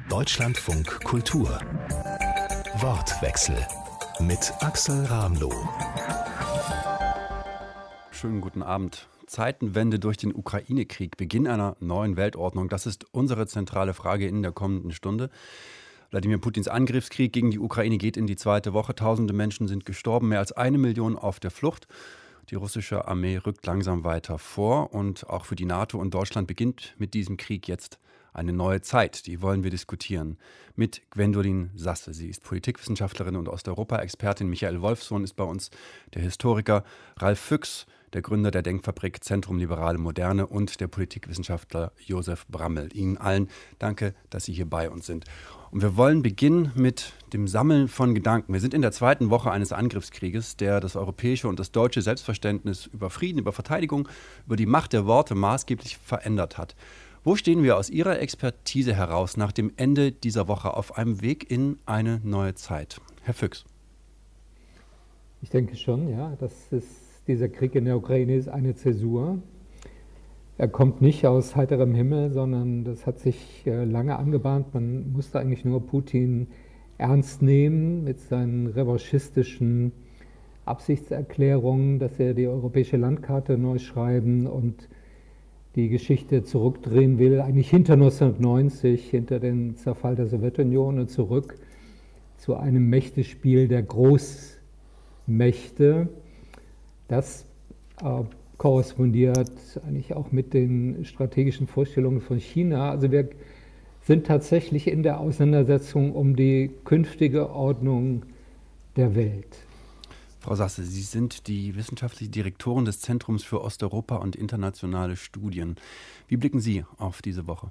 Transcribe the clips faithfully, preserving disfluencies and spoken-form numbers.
Deutschlandfunk Kultur. Wortwechsel mit Axel Ramloh. Schönen guten Abend. Zeitenwende durch den Ukraine-Krieg, Beginn einer neuen Weltordnung, das ist unsere zentrale Frage in der kommenden Stunde. Wladimir Putins Angriffskrieg gegen die Ukraine geht in die zweite Woche. Tausende Menschen sind gestorben, mehr als eine Million auf der Flucht. Die russische Armee rückt langsam weiter vor und auch für die NATO und Deutschland beginnt mit diesem Krieg jetzt eine neue Zeit. Die wollen wir diskutieren mit Gwendolin Sasse. Sie ist Politikwissenschaftlerin und Osteuropa-Expertin. Michael Wolfsohn ist bei uns, der Historiker. Ralf Füchs, der Gründer der Denkfabrik Zentrum Liberale Moderne, und der Politikwissenschaftler Josef Brammel. Ihnen allen danke, dass Sie hier bei uns sind. Und wir wollen beginnen mit dem Sammeln von Gedanken. Wir sind in der zweiten Woche eines Angriffskrieges, der das europäische und das deutsche Selbstverständnis über Frieden, über Verteidigung, über die Macht der Worte maßgeblich verändert hat. Wo stehen wir aus Ihrer Expertise heraus nach dem Ende dieser Woche auf einem Weg in eine neue Zeit? Herr Füchs. Ich denke schon, ja, dass es, dieser Krieg in der Ukraine ist eine Zäsur. Er kommt nicht aus heiterem Himmel, sondern das hat sich äh, lange angebahnt. Man musste eigentlich nur Putin ernst nehmen mit seinen revanchistischen Absichtserklärungen, dass er die europäische Landkarte neu schreiben und die Geschichte zurückdrehen will, eigentlich hinter neunzehnhundertneunzig, hinter den Zerfall der Sowjetunion und zurück zu einem Mächtespiel der Großmächte. Das äh, korrespondiert eigentlich auch mit den strategischen Vorstellungen von China. Also wir sind tatsächlich in der Auseinandersetzung um die künftige Ordnung der Welt. Frau Sasse, Sie sind die wissenschaftliche Direktorin des Zentrums für Osteuropa und internationale Studien. Wie blicken Sie auf diese Woche?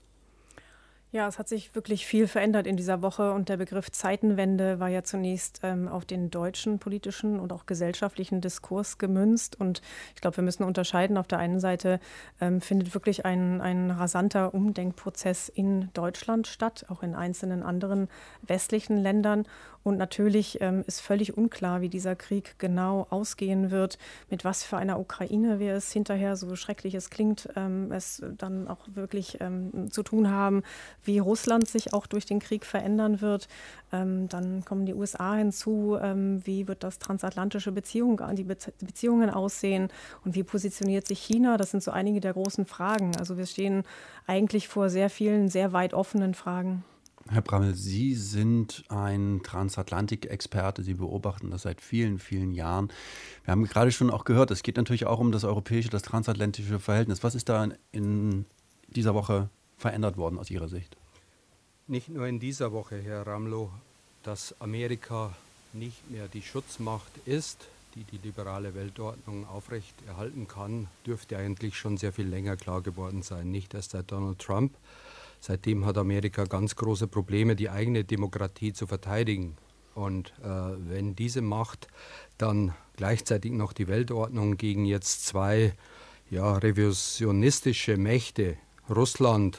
Ja, es hat sich wirklich viel verändert in dieser Woche und der Begriff Zeitenwende war ja zunächst ähm, auf den deutschen politischen und auch gesellschaftlichen Diskurs gemünzt, und ich glaube, wir müssen unterscheiden. Auf der einen Seite ähm, findet wirklich ein, ein rasanter Umdenkprozess in Deutschland statt, auch in einzelnen anderen westlichen Ländern. Und natürlich ähm, ist völlig unklar, wie dieser Krieg genau ausgehen wird, mit was für einer Ukraine wir es hinterher, so schrecklich es klingt, ähm, es dann auch wirklich ähm, zu tun haben, wie Russland sich auch durch den Krieg verändern wird. Ähm, dann kommen die U S A hinzu, ähm, wie wird das transatlantische Beziehung, die Be- Beziehungen aussehen und wie positioniert sich China? Das sind so einige der großen Fragen. Also wir stehen eigentlich vor sehr vielen, sehr weit offenen Fragen. Herr Brammel, Sie sind ein Transatlantik-Experte. Sie beobachten das seit vielen, vielen Jahren. Wir haben gerade schon auch gehört, es geht natürlich auch um das europäische, das transatlantische Verhältnis. Was ist da in dieser Woche verändert worden aus Ihrer Sicht? Nicht nur in dieser Woche, Herr Ramloh, dass Amerika nicht mehr die Schutzmacht ist, die die liberale Weltordnung aufrechterhalten kann, dürfte eigentlich schon sehr viel länger klar geworden sein. Nicht erst seit Donald Trump. Seitdem hat Amerika ganz große Probleme, die eigene Demokratie zu verteidigen. Und äh, wenn diese Macht dann gleichzeitig noch die Weltordnung gegen jetzt zwei ja, revisionistische Mächte, Russland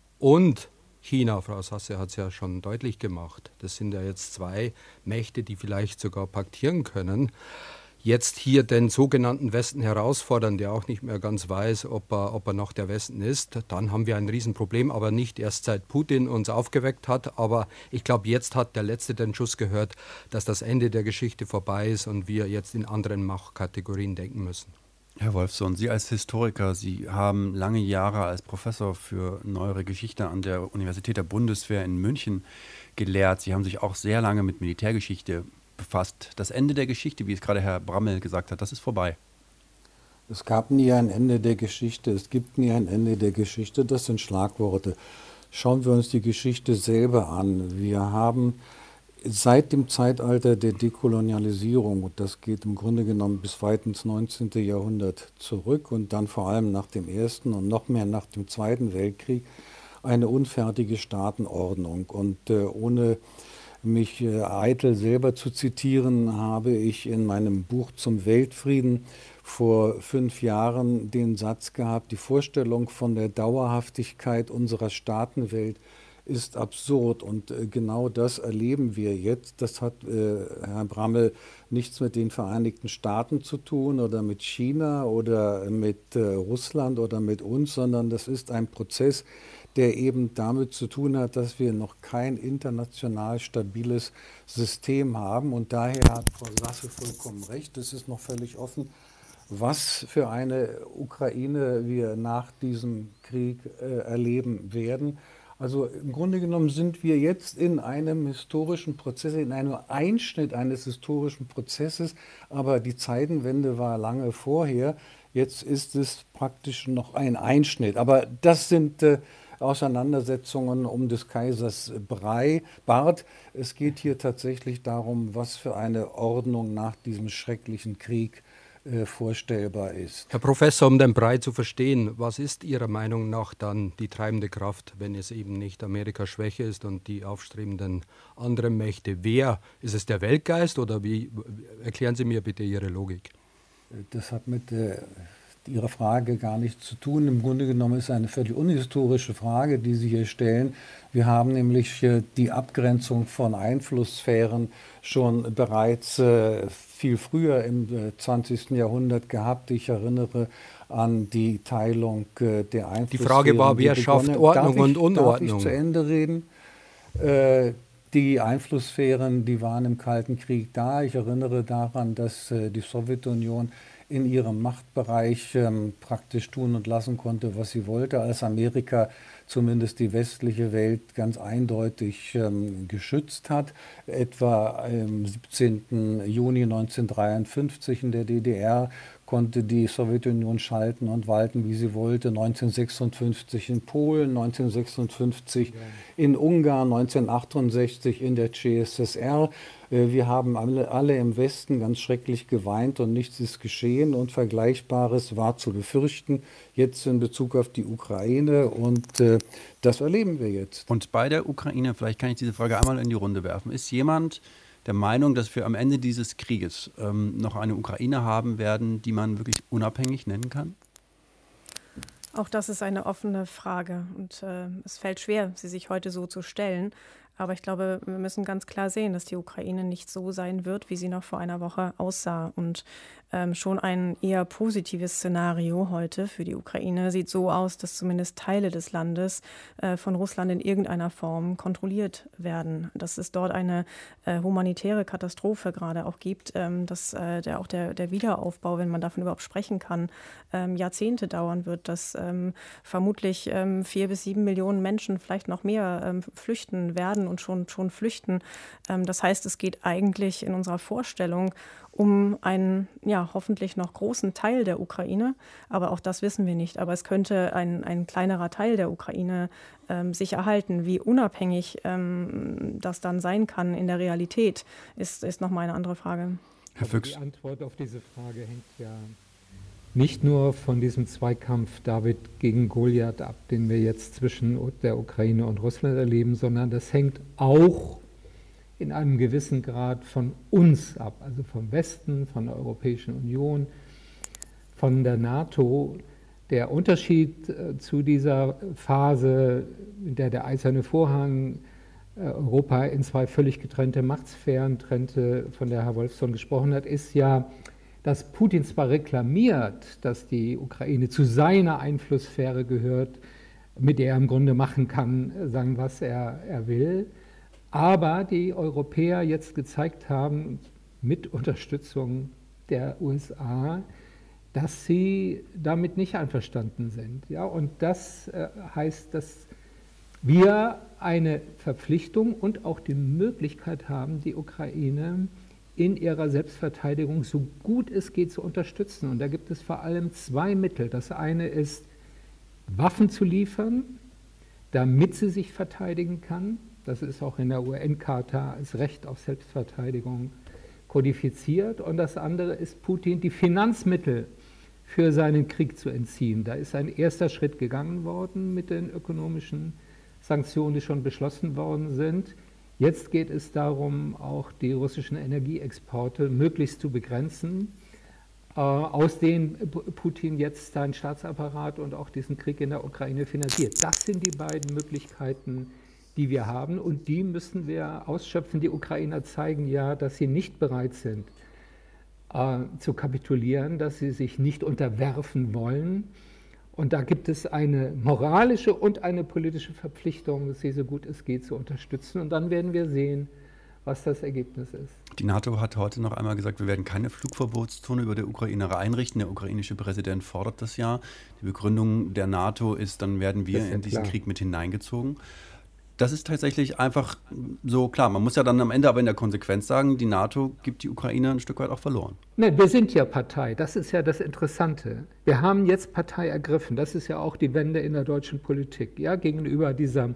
und China, Frau Sasse hat es ja schon deutlich gemacht, das sind ja jetzt zwei Mächte, die vielleicht sogar paktieren können, jetzt hier den sogenannten Westen herausfordern, der auch nicht mehr ganz weiß, ob er, ob er noch der Westen ist, dann haben wir ein Riesenproblem, aber nicht erst seit Putin uns aufgeweckt hat. Aber ich glaube, jetzt hat der Letzte den Schuss gehört, dass das Ende der Geschichte vorbei ist und wir jetzt in anderen Machtkategorien denken müssen. Herr Wolfsohn, Sie als Historiker, Sie haben lange Jahre als Professor für neuere Geschichte an der Universität der Bundeswehr in München gelehrt. Sie haben sich auch sehr lange mit Militärgeschichte befasst. Das Ende der Geschichte, wie es gerade Herr Brammel gesagt hat, das ist vorbei. Es gab nie ein Ende der Geschichte, es gibt nie ein Ende der Geschichte, das sind Schlagworte. Schauen wir uns die Geschichte selber an. Wir haben seit dem Zeitalter der Dekolonialisierung, und das geht im Grunde genommen bis weit ins neunzehnten Jahrhundert zurück und dann vor allem nach dem Ersten und noch mehr nach dem Zweiten Weltkrieg, eine unfertige Staatenordnung. Und äh, ohne mich äh, eitel selber zu zitieren, habe ich in meinem Buch zum Weltfrieden vor fünf Jahren den Satz gehabt, die Vorstellung von der Dauerhaftigkeit unserer Staatenwelt ist absurd, und äh, genau das erleben wir jetzt. Das hat, äh, Herr Brammel, nichts mit den Vereinigten Staaten zu tun oder mit China oder mit äh, Russland oder mit uns, sondern das ist ein Prozess, der eben damit zu tun hat, dass wir noch kein international stabiles System haben. Und daher hat Frau Sasse vollkommen recht, es ist noch völlig offen, was für eine Ukraine wir nach diesem Krieg äh, erleben werden. Also im Grunde genommen sind wir jetzt in einem historischen Prozess, in einem Einschnitt eines historischen Prozesses, aber die Zeitenwende war lange vorher. Jetzt ist es praktisch noch ein Einschnitt. Aber das sind äh, Auseinandersetzungen um des Kaisers Brei, Bart. Es geht hier tatsächlich darum, was für eine Ordnung nach diesem schrecklichen Krieg äh, vorstellbar ist. Herr Professor, um den Brei zu verstehen, was ist Ihrer Meinung nach dann die treibende Kraft, wenn es eben nicht Amerikas Schwäche ist und die aufstrebenden anderen Mächte? Wer? Ist es der Weltgeist oder wie? Erklären Sie mir bitte Ihre Logik. Das hat mit äh, Ihrer Frage gar nichts zu tun. Im Grunde genommen ist es eine völlig unhistorische Frage, die Sie hier stellen. Wir haben nämlich äh, die Abgrenzung von Einflusssphären schon bereits äh, viel früher im äh, zwanzigsten Jahrhundert gehabt. Ich erinnere an die Teilung äh, der Einflusssphären. Die Frage war, wer schafft Ordnung ich, und Unordnung? Darf ich zu Ende reden? Äh, Die Einflusssphären, die waren im Kalten Krieg da. Ich erinnere daran, dass äh, die Sowjetunion in ihrem Machtbereich ähm, praktisch tun und lassen konnte, was sie wollte, als Amerika zumindest die westliche Welt ganz eindeutig ähm, geschützt hat. Etwa am siebzehnten Juni neunzehnhundertdreiundfünfzig in der D D R konnte die Sowjetunion schalten und walten, wie sie wollte. neunzehnhundertsechsundfünfzig in Polen, neunzehnhundertsechsundfünfzig in Ungarn, neunzehnhundertachtundsechzig in der C S S R. Wir haben alle, alle im Westen ganz schrecklich geweint und nichts ist geschehen und Vergleichbares war zu befürchten, jetzt in Bezug auf die Ukraine und äh, das erleben wir jetzt. Und bei der Ukraine, vielleicht kann ich diese Frage einmal in die Runde werfen, ist jemand der Meinung, dass wir am Ende dieses Krieges ähm, noch eine Ukraine haben werden, die man wirklich unabhängig nennen kann? Auch das ist eine offene Frage und äh, es fällt schwer, sie sich heute so zu stellen. Aber ich glaube, wir müssen ganz klar sehen, dass die Ukraine nicht so sein wird, wie sie noch vor einer Woche aussah. Und ähm, schon ein eher positives Szenario heute für die Ukraine sieht so aus, dass zumindest Teile des Landes äh, von Russland in irgendeiner Form kontrolliert werden. Dass es dort eine äh, humanitäre Katastrophe gerade auch gibt, ähm, dass äh, der, auch der, der Wiederaufbau, wenn man davon überhaupt sprechen kann, ähm, Jahrzehnte dauern wird, dass ähm, vermutlich ähm, vier bis sieben Millionen Menschen, vielleicht noch mehr, ähm, flüchten werden und schon, schon flüchten. Ähm, das heißt, es geht eigentlich in unserer Vorstellung um einen, ja, hoffentlich noch großen Teil der Ukraine, aber auch das wissen wir nicht. Aber es könnte ein, ein kleinerer Teil der Ukraine ähm, sich erhalten. Wie unabhängig ähm, das dann sein kann in der Realität, ist, ist nochmal eine andere Frage. Herr Füchs. Die Antwort auf diese Frage hängt ja nicht nur von diesem Zweikampf David gegen Goliath ab, den wir jetzt zwischen der Ukraine und Russland erleben, sondern das hängt auch in einem gewissen Grad von uns ab, also vom Westen, von der Europäischen Union, von der NATO. Der Unterschied äh, zu dieser Phase, in der der Eiserne Vorhang äh, Europa in zwei völlig getrennte Machtsphären trennte, von der Herr Wolfson gesprochen hat, ist ja, dass Putin zwar reklamiert, dass die Ukraine zu seiner Einflusssphäre gehört, mit der er im Grunde machen kann, sagen, was er, er will, aber die Europäer jetzt gezeigt haben, mit Unterstützung der U S A, dass sie damit nicht einverstanden sind. Ja, und das äh, heißt, dass wir eine Verpflichtung und auch die Möglichkeit haben, die Ukraine in ihrer Selbstverteidigung so gut es geht zu unterstützen. Und da gibt es vor allem zwei Mittel. Das eine ist, Waffen zu liefern, damit sie sich verteidigen kann. Das ist auch in der U N-Charta als Recht auf Selbstverteidigung kodifiziert. Und das andere ist, Putin die Finanzmittel für seinen Krieg zu entziehen. Da ist ein erster Schritt gegangen worden mit den ökonomischen Sanktionen, die schon beschlossen worden sind. Jetzt geht es darum, auch die russischen Energieexporte möglichst zu begrenzen, äh, aus denen Putin jetzt seinen Staatsapparat und auch diesen Krieg in der Ukraine finanziert. Das sind die beiden Möglichkeiten, die wir haben, und die müssen wir ausschöpfen. Die Ukrainer zeigen ja, dass sie nicht bereit sind äh, zu kapitulieren, dass sie sich nicht unterwerfen wollen. Und da gibt es eine moralische und eine politische Verpflichtung, sie so gut es geht zu unterstützen. Und dann werden wir sehen, was das Ergebnis ist. Die NATO hat heute noch einmal gesagt, wir werden keine Flugverbotszone über der Ukraine einrichten. Der ukrainische Präsident fordert das ja. Die Begründung der NATO ist, dann werden wir ja in diesen klar. Krieg mit hineingezogen. Das ist tatsächlich einfach so klar. Man muss ja dann am Ende aber in der Konsequenz sagen, die NATO gibt die Ukraine ein Stück weit auch verloren. Nein, wir sind ja Partei. Das ist ja das Interessante. Wir haben jetzt Partei ergriffen. Das ist ja auch die Wende in der deutschen Politik. Ja, gegenüber dieser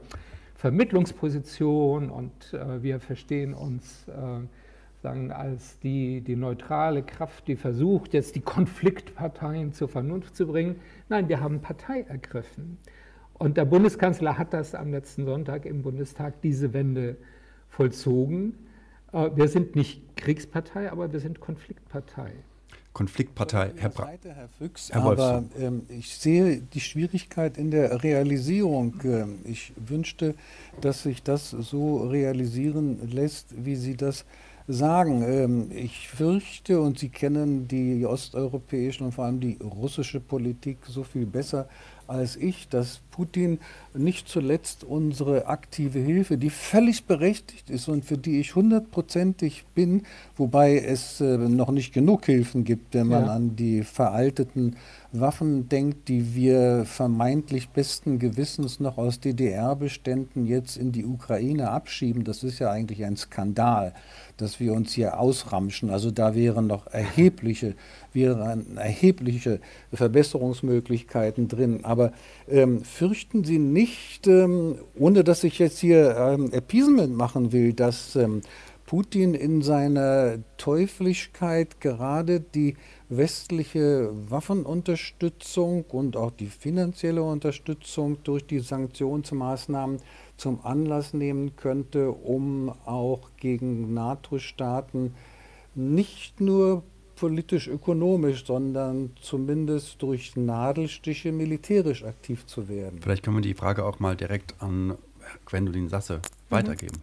Vermittlungsposition und äh, wir verstehen uns äh, sagen, als die, die neutrale Kraft, die versucht, jetzt die Konfliktparteien zur Vernunft zu bringen. Nein, wir haben Partei ergriffen. Und der Bundeskanzler hat das am letzten Sonntag im Bundestag, diese Wende vollzogen. Wir sind nicht Kriegspartei, aber wir sind Konfliktpartei. Konfliktpartei, Herr, Bra Seite, Herr Füchs, Herr aber ähm, ich sehe die Schwierigkeit in der Realisierung. Ähm, ich wünschte, dass sich das so realisieren lässt, wie Sie das sagen. Ähm, ich fürchte, und Sie kennen die osteuropäische und vor allem die russische Politik so viel besser als ich, dass Putin nicht zuletzt unsere aktive Hilfe, die völlig berechtigt ist und für die ich hundertprozentig bin, wobei es äh, noch nicht genug Hilfen gibt, wenn man ja. an die veralteten Waffen denkt, die wir vermeintlich besten Gewissens noch aus D D R-Beständen jetzt in die Ukraine abschieben. Das ist ja eigentlich ein Skandal, dass wir uns hier ausramschen. Also da wären noch erhebliche, wären erhebliche Verbesserungsmöglichkeiten drin. Aber ähm, fürchten Sie nicht, ähm, ohne dass ich jetzt hier ähm, Appeasement machen will, dass ähm, Putin in seiner Teuflischkeit gerade die westliche Waffenunterstützung und auch die finanzielle Unterstützung durch die Sanktionsmaßnahmen zum Anlass nehmen könnte, um auch gegen NATO-Staaten nicht nur politisch-ökonomisch, sondern zumindest durch Nadelstiche militärisch aktiv zu werden. Vielleicht können wir die Frage auch mal direkt an Gwendolin Sasse mhm. weitergeben.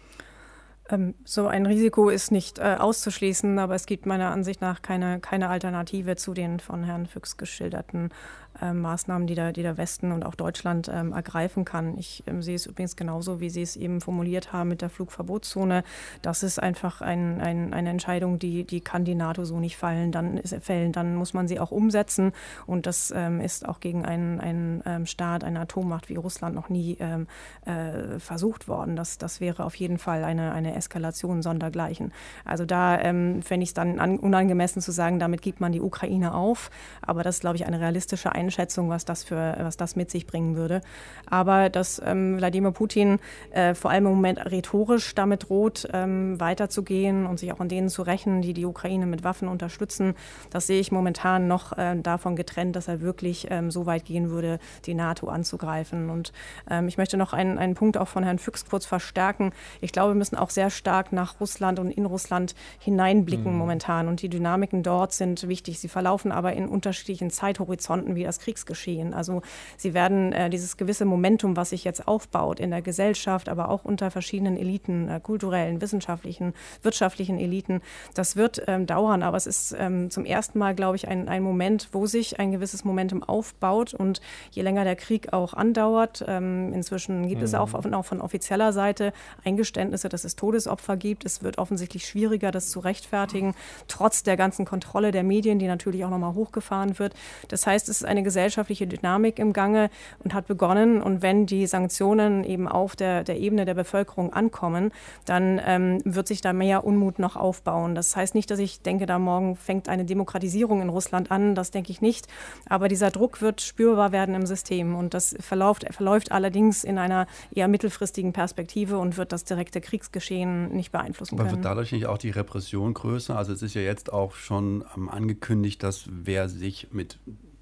So ein Risiko ist nicht äh, auszuschließen, aber es gibt meiner Ansicht nach keine, keine Alternative zu den von Herrn Füchs geschilderten äh, Maßnahmen, die der, die der Westen und auch Deutschland ähm, ergreifen kann. Ich ähm, sehe es übrigens genauso, wie Sie es eben formuliert haben mit der Flugverbotszone. Das ist einfach ein, ein, eine Entscheidung, die, die kann die NATO so nicht fallen. Dann, ist, fällen. Dann muss man sie auch umsetzen und das ähm, ist auch gegen einen, einen ähm, Staat, eine Atommacht wie Russland noch nie ähm, äh, versucht worden. Das, das wäre auf jeden Fall eine, eine Eskalation sondergleichen. Also da ähm, fände ich es dann an, unangemessen zu sagen, damit gibt man die Ukraine auf. Aber das ist, glaube ich, eine realistische Einschätzung, was das, für, was das mit sich bringen würde. Aber dass ähm, Wladimir Putin äh, vor allem im Moment rhetorisch damit droht, ähm, weiterzugehen und sich auch an denen zu rächen, die die Ukraine mit Waffen unterstützen, das sehe ich momentan noch äh, davon getrennt, dass er wirklich ähm, so weit gehen würde, die NATO anzugreifen. Und ähm, ich möchte noch einen, einen Punkt auch von Herrn Füchs kurz verstärken. Ich glaube, wir müssen auch sehr stark nach Russland und in Russland hineinblicken mhm. momentan. Und die Dynamiken dort sind wichtig. Sie verlaufen aber in unterschiedlichen Zeithorizonten wie das Kriegsgeschehen. Also sie werden äh, dieses gewisse Momentum, was sich jetzt aufbaut in der Gesellschaft, aber auch unter verschiedenen Eliten, äh, kulturellen, wissenschaftlichen, wirtschaftlichen Eliten, das wird ähm, dauern. Aber es ist ähm, zum ersten Mal, glaube ich, ein, ein Moment, wo sich ein gewisses Momentum aufbaut. Und je länger der Krieg auch andauert, ähm, inzwischen gibt mhm. es auch, auch von offizieller Seite Eingeständnisse, dass es Todesopfer gibt. Es wird offensichtlich schwieriger, das zu rechtfertigen, trotz der ganzen Kontrolle der Medien, die natürlich auch nochmal hochgefahren wird. Das heißt, es ist eine gesellschaftliche Dynamik im Gange und hat begonnen. Und wenn die Sanktionen eben auf der, der Ebene der Bevölkerung ankommen, dann ähm, wird sich da mehr Unmut noch aufbauen. Das heißt nicht, dass ich denke, da morgen fängt eine Demokratisierung in Russland an. Das denke ich nicht. Aber dieser Druck wird spürbar werden im System. Und das verläuft, verläuft allerdings in einer eher mittelfristigen Perspektive und wird das direkte Kriegsgeschehen nicht beeinflussen können. Aber wird dadurch nicht auch die Repression größer? Also es ist ja jetzt auch schon ähm, angekündigt, dass wer sich mit,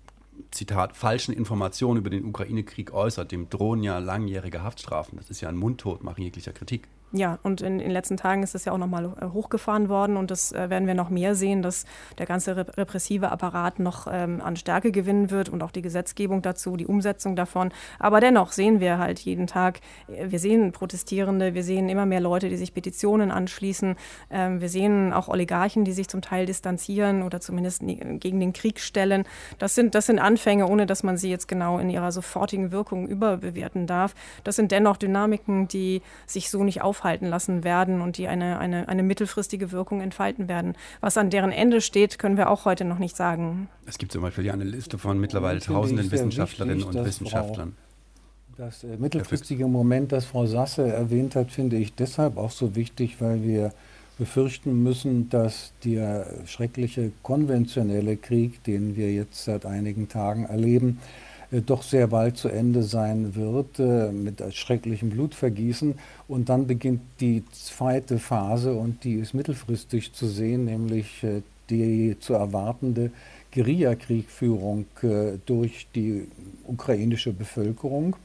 Zitat, falschen Informationen über den Ukraine-Krieg äußert, dem drohen ja langjährige Haftstrafen. Das ist ja ein Mundtotmachen jeglicher Kritik. Ja, und in, in den letzten Tagen ist das ja auch nochmal hochgefahren worden und das äh, werden wir noch mehr sehen, dass der ganze rep- repressive Apparat noch ähm, an Stärke gewinnen wird und auch die Gesetzgebung dazu, die Umsetzung davon. Aber dennoch sehen wir halt jeden Tag, wir sehen Protestierende, wir sehen immer mehr Leute, die sich Petitionen anschließen. Ähm, wir sehen auch Oligarchen, die sich zum Teil distanzieren oder zumindest gegen den Krieg stellen. Das sind, das sind Anfänge, ohne dass man sie jetzt genau in ihrer sofortigen Wirkung überbewerten darf. Das sind dennoch Dynamiken, die sich so nicht aufhalten lassen werden und die eine, eine, eine mittelfristige Wirkung entfalten werden. Was an deren Ende steht, können wir auch heute noch nicht sagen. Es gibt zum Beispiel ja eine Liste von mittlerweile tausenden Wissenschaftlerinnen wichtig, und Wissenschaftlern. Frau, das äh, mittelfristige Moment, das Frau Sasse erwähnt hat, finde ich deshalb auch so wichtig, weil wir befürchten müssen, dass der schreckliche konventionelle Krieg, den wir jetzt seit einigen Tagen erleben, äh, doch sehr bald zu Ende sein wird, äh, mit schrecklichem Blutvergießen. Und dann beginnt die zweite Phase, und die ist mittelfristig zu sehen, nämlich äh, die zu erwartende Guerillakriegführung äh, durch die ukrainische Bevölkerung.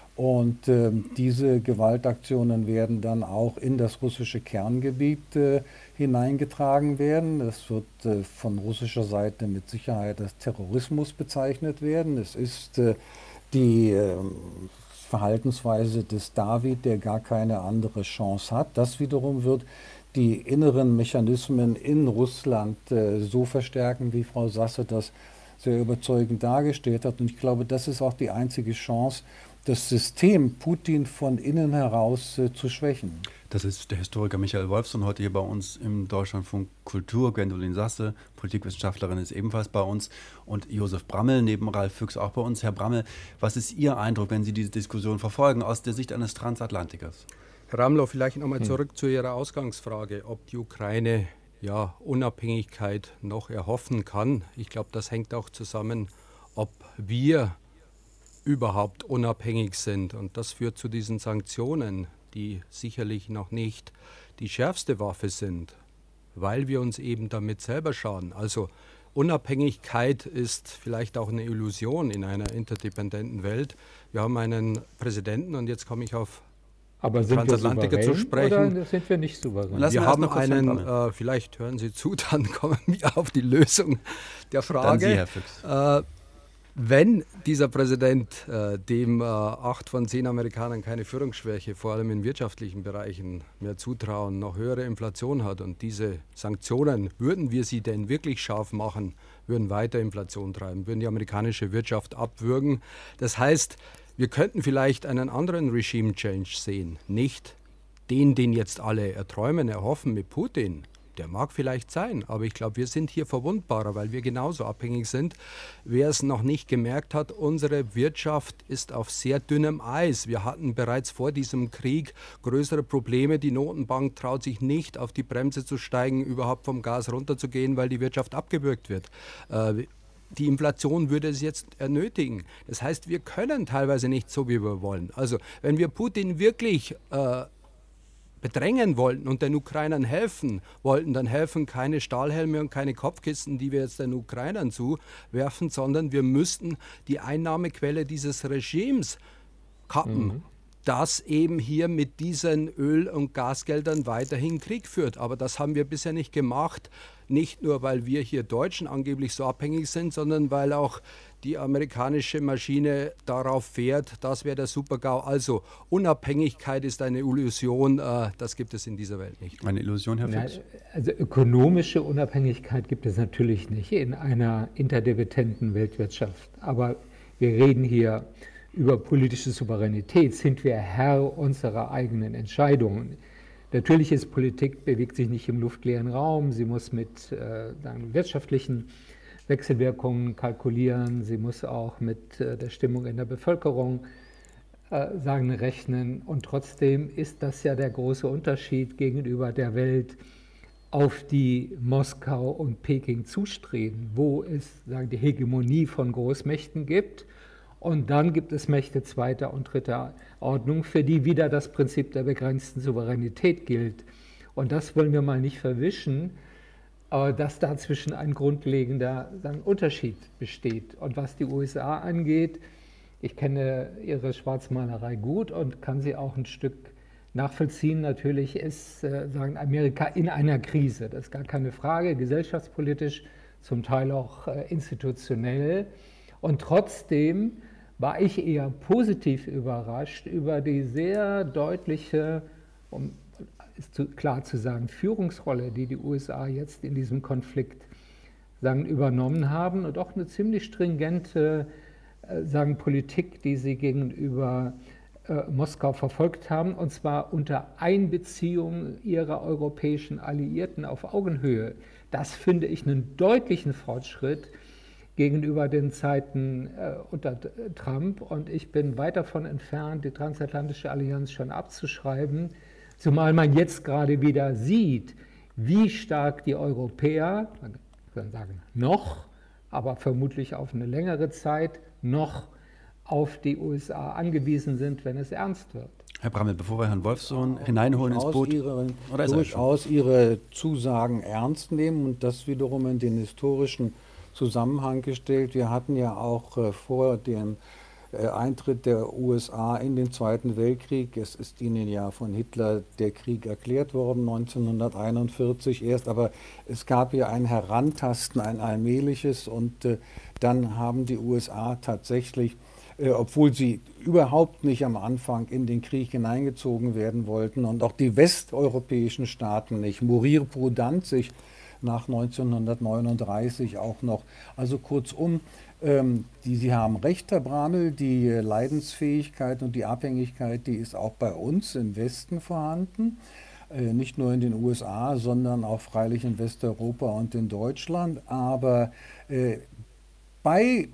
Und äh, diese Gewaltaktionen werden dann auch in das russische Kerngebiet äh, hineingetragen werden. Das wird äh, von russischer Seite mit Sicherheit als Terrorismus bezeichnet werden. Es ist äh, die äh, Verhaltensweise des David, der gar keine andere Chance hat. Das wiederum wird die inneren Mechanismen in Russland äh, so verstärken, wie Frau Sasse das sehr überzeugend dargestellt hat. Und ich glaube, das ist auch die einzige Chance, das System Putin von innen heraus äh, zu schwächen. Das ist der Historiker Michael Wolfson, heute hier bei uns im Deutschlandfunk Kultur. Gwendolin Sasse, Politikwissenschaftlerin, ist ebenfalls bei uns. Und Josef Brammel, neben Ralf Füchs auch bei uns. Herr Brammel, was ist Ihr Eindruck, wenn Sie diese Diskussion verfolgen, aus der Sicht eines Transatlantikers? Herr Ramlow, vielleicht nochmal zurück hm. zu Ihrer Ausgangsfrage, ob die Ukraine ja, Unabhängigkeit noch erhoffen kann. Ich glaube, das hängt auch zusammen, ob wir überhaupt unabhängig sind. Und das führt zu diesen Sanktionen, die sicherlich noch nicht die schärfste Waffe sind, weil wir uns eben damit selber schaden. Also Unabhängigkeit ist vielleicht auch eine Illusion in einer interdependenten Welt. Wir haben einen Präsidenten, und jetzt komme ich auf Aber sind Transatlantiker wir zu sprechen. Oder sind wir nicht souverän? Lassen wir haben einen, äh, vielleicht hören Sie zu, dann kommen wir auf die Lösung der Frage. Dann Sie, Herr Füchs. Äh, Wenn dieser Präsident, äh, dem äh, acht von zehn Amerikanern keine Führungsschwäche, vor allem in wirtschaftlichen Bereichen, mehr zutrauen, noch höhere Inflation hat, und diese Sanktionen, würden wir sie denn wirklich scharf machen, würden weiter Inflation treiben, würden die amerikanische Wirtschaft abwürgen. Das heißt, wir könnten vielleicht einen anderen Regime-Change sehen, nicht den, den jetzt alle erträumen, erhoffen mit Putin. Der mag vielleicht sein, aber ich glaube, wir sind hier verwundbarer, weil wir genauso abhängig sind. Wer es noch nicht gemerkt hat, unsere Wirtschaft ist auf sehr dünnem Eis. Wir hatten bereits vor diesem Krieg größere Probleme. Die Notenbank traut sich nicht, auf die Bremse zu steigen, überhaupt vom Gas runterzugehen, weil die Wirtschaft abgewürgt wird. Äh, Die Inflation würde es jetzt ernötigen. Das heißt, wir können teilweise nicht so, wie wir wollen. Also, wenn wir Putin wirklich äh, bedrängen wollten und den Ukrainern helfen wollten, dann helfen keine Stahlhelme und keine Kopfkissen, die wir jetzt den Ukrainern zuwerfen, sondern wir müssten die Einnahmequelle dieses Regimes kappen, mhm. das eben hier mit diesen Öl- und Gasgeldern weiterhin Krieg führt. Aber das haben wir bisher nicht gemacht, nicht nur, weil wir hier Deutschen angeblich so abhängig sind, sondern weil auch die amerikanische Maschine darauf fährt, das wäre der Super-GAU. Also Unabhängigkeit ist eine Illusion, äh, das gibt es in dieser Welt nicht. Eine Illusion, Herr Füchs? Also ökonomische Unabhängigkeit gibt es natürlich nicht in einer interdependenten Weltwirtschaft. Aber wir reden hier über politische Souveränität. Sind wir Herr unserer eigenen Entscheidungen? Natürlich ist Politik, bewegt sich nicht im luftleeren Raum. Sie muss mit äh, wirtschaftlichen Wechselwirkungen kalkulieren. Sie muss auch mit äh, der Stimmung in der Bevölkerung äh, sagen, rechnen. Und trotzdem ist das ja der große Unterschied gegenüber der Welt, auf die Moskau und Peking zustreben, wo es sagen, die Hegemonie von Großmächten gibt. Und dann gibt es Mächte zweiter und dritter Ordnung, für die wieder das Prinzip der begrenzten Souveränität gilt. Und das wollen wir mal nicht verwischen, dass dazwischen ein grundlegender sagen, Unterschied besteht. Und was die U S A angeht, ich kenne ihre Schwarzmalerei gut und kann sie auch ein Stück nachvollziehen. Natürlich ist äh, sagen Amerika in einer Krise, das ist gar keine Frage, gesellschaftspolitisch, zum Teil auch äh, institutionell. Und trotzdem war ich eher positiv überrascht über die sehr deutliche, um ist zu, klar zu sagen, Führungsrolle, die die U S A jetzt in diesem Konflikt sagen, übernommen haben und auch eine ziemlich stringente äh, sagen, Politik, die sie gegenüber äh, Moskau verfolgt haben, und zwar unter Einbeziehung ihrer europäischen Alliierten auf Augenhöhe. Das finde ich einen deutlichen Fortschritt gegenüber den Zeiten äh, unter Trump, und ich bin weit davon entfernt, die transatlantische Allianz schon abzuschreiben, zumal man jetzt gerade wieder sieht, wie stark die Europäer, man kann sagen noch, aber vermutlich auf eine längere Zeit, noch auf die U S A angewiesen sind, wenn es ernst wird. Herr Brammel, bevor wir Herrn Wolfsohn hineinholen ins Boot, ihre, oder ist durchaus ihre Zusagen ernst nehmen und das wiederum in den historischen Zusammenhang gestellt. Wir hatten ja auch äh, vor dem äh, Eintritt der U S A in den Zweiten Weltkrieg, es ist ihnen ja von Hitler der Krieg erklärt worden, neunzehnhunderteinundvierzig erst, aber es gab ja ein Herantasten, ein allmähliches, und äh, dann haben die U S A tatsächlich, äh, obwohl sie überhaupt nicht am Anfang in den Krieg hineingezogen werden wollten und auch die westeuropäischen Staaten nicht, Mourir Prudent sich nach neunzehnhundertneununddreißig auch noch. Also kurzum, ähm, die, Sie haben recht, Herr Bramel, die Leidensfähigkeit und die Abhängigkeit, die ist auch bei uns im Westen vorhanden. Äh, nicht nur in den U S A, sondern auch freilich in Westeuropa und in Deutschland. Aber äh, bei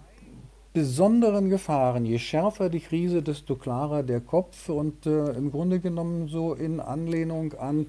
besonderen Gefahren, je schärfer die Krise, desto klarer der Kopf, und äh, im Grunde genommen so in Anlehnung an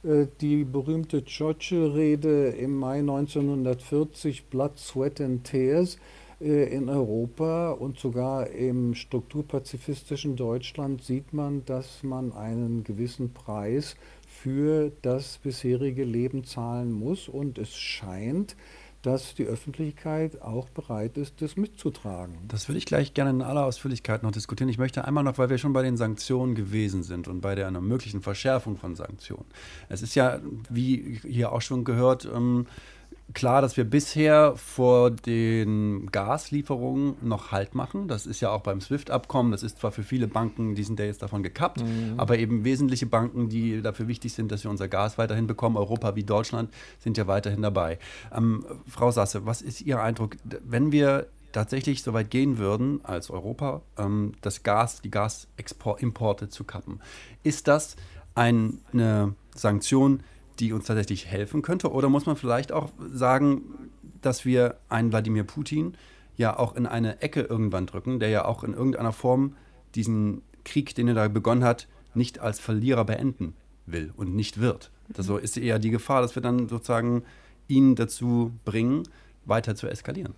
die berühmte Churchill-Rede im Mai neunzehnhundertvierzig, Blood, Sweat and Tears in Europa und sogar im strukturpazifistischen Deutschland sieht man, dass man einen gewissen Preis für das bisherige Leben zahlen muss, und es scheint, dass die Öffentlichkeit auch bereit ist, das mitzutragen. Das würde ich gleich gerne in aller Ausführlichkeit noch diskutieren. Ich möchte einmal noch, weil wir schon bei den Sanktionen gewesen sind und bei der einer möglichen Verschärfung von Sanktionen. Es ist ja, wie hier auch schon gehört, ähm, klar, dass wir bisher vor den Gaslieferungen noch Halt machen. Das ist ja auch beim SWIFT-Abkommen. Das ist zwar für viele Banken, die sind ja jetzt davon gekappt, mhm. aber eben wesentliche Banken, die dafür wichtig sind, dass wir unser Gas weiterhin bekommen, Europa wie Deutschland, sind ja weiterhin dabei. Ähm, Frau Sasse, was ist Ihr Eindruck, wenn wir tatsächlich so weit gehen würden, als Europa, ähm, das Gas, die Gasimporte zu kappen? Ist das ein, eine Sanktion, die uns tatsächlich helfen könnte? Oder muss man vielleicht auch sagen, dass wir einen Wladimir Putin ja auch in eine Ecke irgendwann drücken, der ja auch in irgendeiner Form diesen Krieg, den er da begonnen hat, nicht als Verlierer beenden will und nicht wird? Das ist eher die Gefahr, dass wir dann sozusagen ihn dazu bringen, weiter zu eskalieren.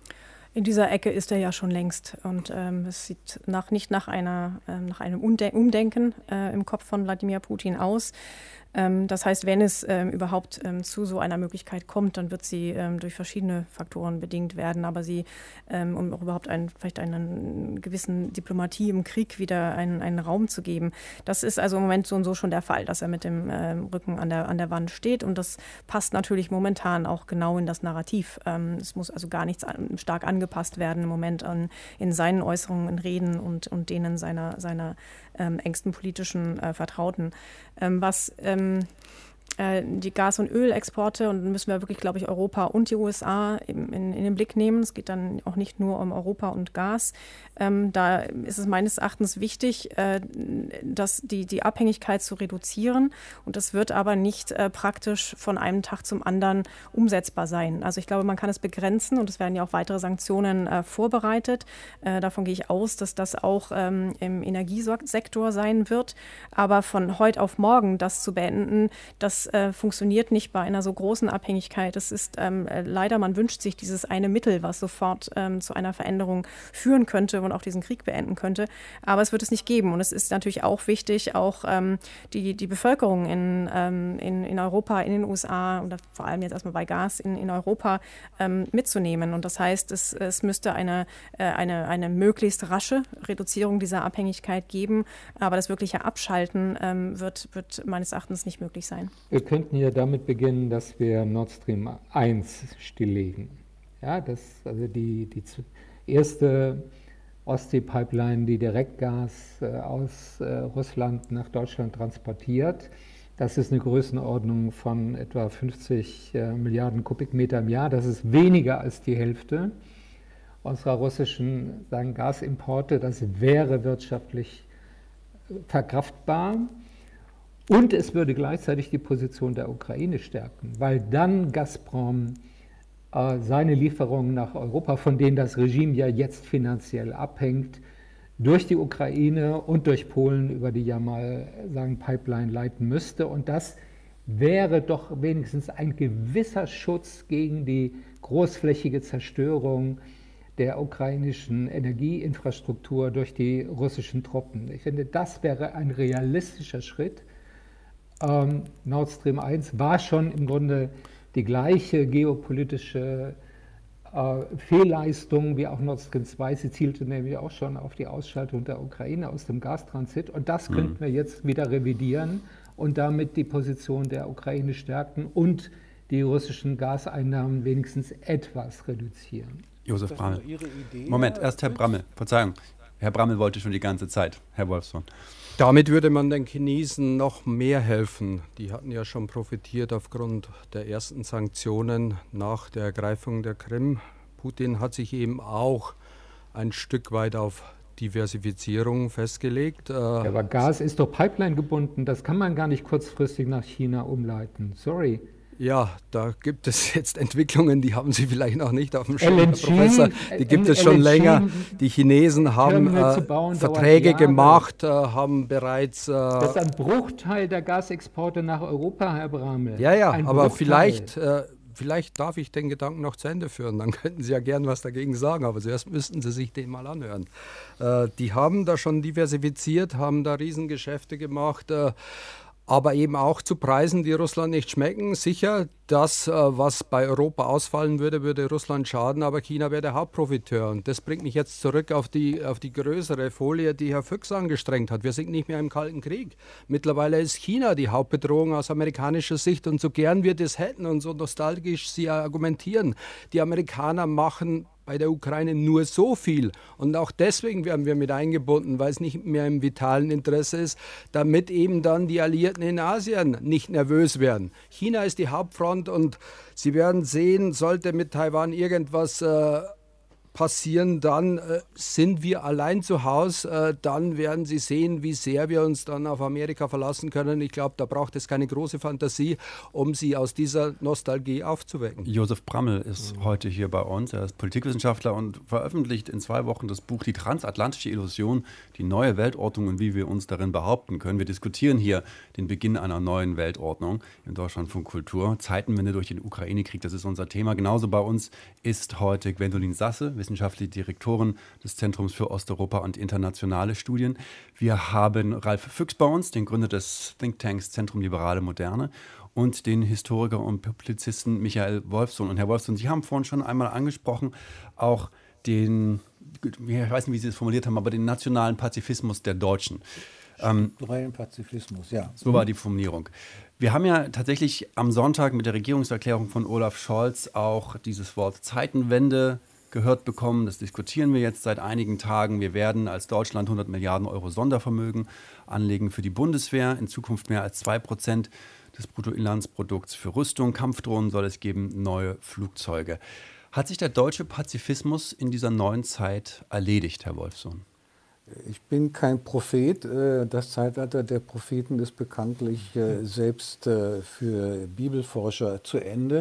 In dieser Ecke ist er ja schon längst, und ähm, es sieht nach, nicht nach, einer, ähm, nach einem Umdenken äh, im Kopf von Wladimir Putin aus. Ähm, das heißt, wenn es ähm, überhaupt ähm, zu so einer Möglichkeit kommt, dann wird sie ähm, durch verschiedene Faktoren bedingt werden, aber sie, ähm, um auch überhaupt einen, vielleicht einen gewissen Diplomatie im Krieg wieder einen, einen Raum zu geben. Das ist also im Moment so und so schon der Fall, dass er mit dem ähm, Rücken an der, an der Wand steht, und das passt natürlich momentan auch genau in das Narrativ. Ähm, es muss also gar nichts an, stark angepasst werden im Moment an, in seinen Äußerungen, in Reden und, und denen seiner, seiner ähm, engsten politischen äh, Vertrauten. Ähm, was ähm, die Gas- und Ölexporte, und dann müssen wir wirklich, glaube ich, Europa und die U S A in, in, in den Blick nehmen. Es geht dann auch nicht nur um Europa und Gas. Ähm, da ist es meines Erachtens wichtig, äh, dass die, die Abhängigkeit zu reduzieren, und das wird aber nicht äh, praktisch von einem Tag zum anderen umsetzbar sein. Also ich glaube, man kann es begrenzen, und es werden ja auch weitere Sanktionen äh, vorbereitet. Äh, davon gehe ich aus, dass das auch ähm, im Energiesektor sein wird. Aber von heute auf morgen das zu beenden, das äh, funktioniert nicht bei einer so großen Abhängigkeit. Es ist ähm, leider, man wünscht sich dieses eine Mittel, was sofort ähm, zu einer Veränderung führen könnte und auch diesen Krieg beenden könnte. Aber es wird es nicht geben. Und es ist natürlich auch wichtig, auch ähm, die, die Bevölkerung in, ähm, in, in Europa, in den U S A und vor allem jetzt erstmal bei Gas in, in Europa ähm, mitzunehmen. Und das heißt, es, es müsste eine, äh, eine, eine möglichst rasche Reduzierung dieser Abhängigkeit geben. Aber das wirkliche Abschalten ähm, wird, wird meines Erachtens nicht möglich sein. Wir könnten ja damit beginnen, dass wir Nord Stream eins stilllegen. Ja, das, also die, die erste Ostsee-Pipeline, die Direktgas äh, aus äh, Russland nach Deutschland transportiert, Das ist eine Größenordnung von etwa fünfzig äh, Milliarden Kubikmeter im Jahr. Das ist weniger als die Hälfte unserer russischen sagen, Gasimporte. Das wäre wirtschaftlich verkraftbar. Und es würde gleichzeitig die Position der Ukraine stärken, weil dann Gazprom äh, seine Lieferungen nach Europa, von denen das Regime ja jetzt finanziell abhängt, durch die Ukraine und durch Polen über die ja mal sagen Pipeline leiten müsste. Und das wäre doch wenigstens ein gewisser Schutz gegen die großflächige Zerstörung der ukrainischen Energieinfrastruktur durch die russischen Truppen. Ich finde, das wäre ein realistischer Schritt. Ähm, Nord Stream eins war schon im Grunde die gleiche geopolitische äh, Fehlleistung wie auch Nord Stream zwei. Sie zielte nämlich auch schon auf die Ausschaltung der Ukraine aus dem Gastransit. Und das mhm. könnten wir jetzt wieder revidieren und damit die Position der Ukraine stärken und die russischen Gaseinnahmen wenigstens etwas reduzieren. Josef Brammel. Moment, erst Herr Brammel. Verzeihung. Herr Brammel wollte schon die ganze Zeit. Herr Wolfson. Damit würde man den Chinesen noch mehr helfen. Die hatten ja schon profitiert aufgrund der ersten Sanktionen nach der Ergreifung der Krim. Putin hat sich eben auch ein Stück weit auf Diversifizierung festgelegt. Ja, aber Gas ist doch Pipeline gebunden. Das kann man gar nicht kurzfristig nach China umleiten. Sorry. Ja, da gibt es jetzt Entwicklungen, die haben Sie vielleicht noch nicht auf dem Schirm, Herr Professor. Die gibt es schon länger. Die Chinesen haben äh, bauen, Verträge gemacht, äh, haben bereits... Äh, das ist ein Bruchteil der Gasexporte nach Europa, Herr Brammel. Ja, ja, ein aber vielleicht, äh, vielleicht darf ich den Gedanken noch zu Ende führen. Dann könnten Sie ja gern was dagegen sagen, aber zuerst müssten Sie sich den mal anhören. Äh, die haben da schon diversifiziert, haben da Riesengeschäfte gemacht, äh, aber eben auch zu Preisen, die Russland nicht schmecken. Sicher, das, was bei Europa ausfallen würde, würde Russland schaden, aber China wäre der Hauptprofiteur. Und das bringt mich jetzt zurück auf die, auf die größere Folie, die Herr Füchs angestrengt hat. Wir sind nicht mehr im Kalten Krieg. Mittlerweile ist China die Hauptbedrohung aus amerikanischer Sicht. Und so gern wir das hätten und so nostalgisch sie argumentieren, die Amerikaner machen bei der Ukraine nur so viel. Und auch deswegen werden wir mit eingebunden, weil es nicht mehr im vitalen Interesse ist, damit eben dann die Alliierten in Asien nicht nervös werden. China ist die Hauptfront und Sie werden sehen, sollte mit Taiwan irgendwas äh, passieren, dann äh, sind wir allein zu Hause. Äh, dann werden Sie sehen, wie sehr wir uns dann auf Amerika verlassen können. Ich glaube, da braucht es keine große Fantasie, um Sie aus dieser Nostalgie aufzuwecken. Josef Brammel ist mhm. heute hier bei uns. Er ist Politikwissenschaftler und veröffentlicht in zwei Wochen das Buch Die transatlantische Illusion, die neue Weltordnung und wie wir uns darin behaupten können. Wir diskutieren hier den Beginn einer neuen Weltordnung im Deutschlandfunk Kultur. Zeitenwende durch den Ukraine-Krieg, das ist unser Thema. Genauso bei uns ist heute Gwendolin Sasse, wissenschaftliche Direktorin des Zentrums für Osteuropa und internationale Studien. Wir haben Ralf Füchs bei uns, den Gründer des Thinktanks Zentrum Liberale Moderne, und den Historiker und Publizisten Michael Wolfson. Und Herr Wolfson, Sie haben vorhin schon einmal angesprochen, auch den, ich weiß nicht, wie Sie es formuliert haben, aber den nationalen Pazifismus der Deutschen. Strukturellen Pazifismus, ja. So war die Formulierung. Wir haben ja tatsächlich am Sonntag mit der Regierungserklärung von Olaf Scholz auch dieses Wort Zeitenwende gehört bekommen. Das diskutieren wir jetzt seit einigen Tagen. Wir werden als Deutschland hundert Milliarden Euro Sondervermögen anlegen für die Bundeswehr. In Zukunft mehr als zwei Prozent des Bruttoinlandsprodukts für Rüstung. Kampfdrohnen soll es geben, neue Flugzeuge. Hat sich der deutsche Pazifismus in dieser neuen Zeit erledigt, Herr Wolfson? Ich bin kein Prophet. Das Zeitalter der Propheten ist bekanntlich selbst für Bibelforscher zu Ende.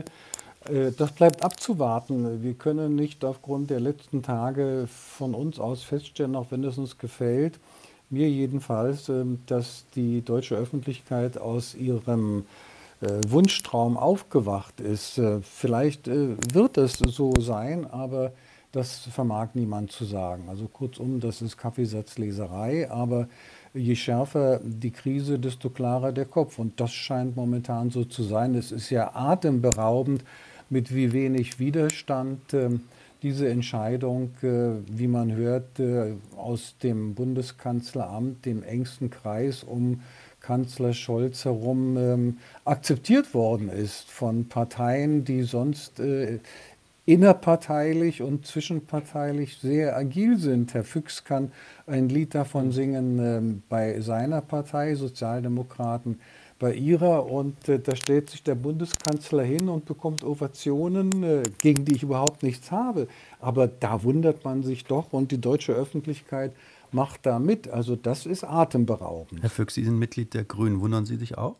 Das bleibt abzuwarten. Wir können nicht aufgrund der letzten Tage von uns aus feststellen, auch wenn es uns gefällt, mir jedenfalls, dass die deutsche Öffentlichkeit aus ihrem Wunschtraum aufgewacht ist. Vielleicht wird es so sein, aber das vermag niemand zu sagen. Also kurzum, das ist Kaffeesatzleserei, aber je schärfer die Krise, desto klarer der Kopf. Und das scheint momentan so zu sein. Es ist ja atemberaubend, mit wie wenig Widerstand äh, diese Entscheidung, äh, wie man hört, äh, aus dem Bundeskanzleramt, dem engsten Kreis um Kanzler Scholz herum, ähm, akzeptiert worden ist von Parteien, die sonst äh, innerparteilich und zwischenparteilich sehr agil sind. Herr Füchs kann ein Lied davon singen äh, bei seiner Partei, Sozialdemokraten, bei ihrer, und äh, da stellt sich der Bundeskanzler hin und bekommt Ovationen, äh, gegen die ich überhaupt nichts habe. Aber da wundert man sich doch, und die deutsche Öffentlichkeit macht da mit. Also das ist atemberaubend. Herr Füchs, Sie sind Mitglied der Grünen. Wundern Sie sich auch?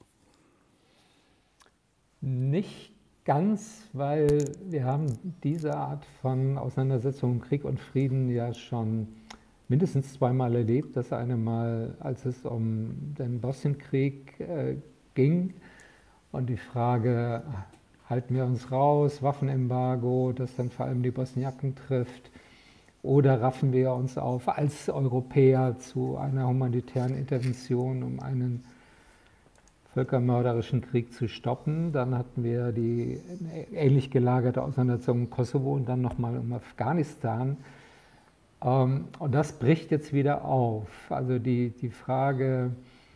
Nicht ganz, weil wir haben diese Art von Auseinandersetzung, Krieg und Frieden ja schon mindestens zweimal erlebt. Das eine Mal, als es um den Bosnienkrieg äh, ging und die Frage, halten wir uns raus, Waffenembargo, das dann vor allem die Bosniaken trifft, oder raffen wir uns auf als Europäer zu einer humanitären Intervention, um einen völkermörderischen Krieg zu stoppen. Dann hatten wir die ähnlich gelagerte Auseinandersetzung im Kosovo und dann nochmal um Afghanistan. Ähm, und das bricht jetzt wieder auf. Also die, die Frage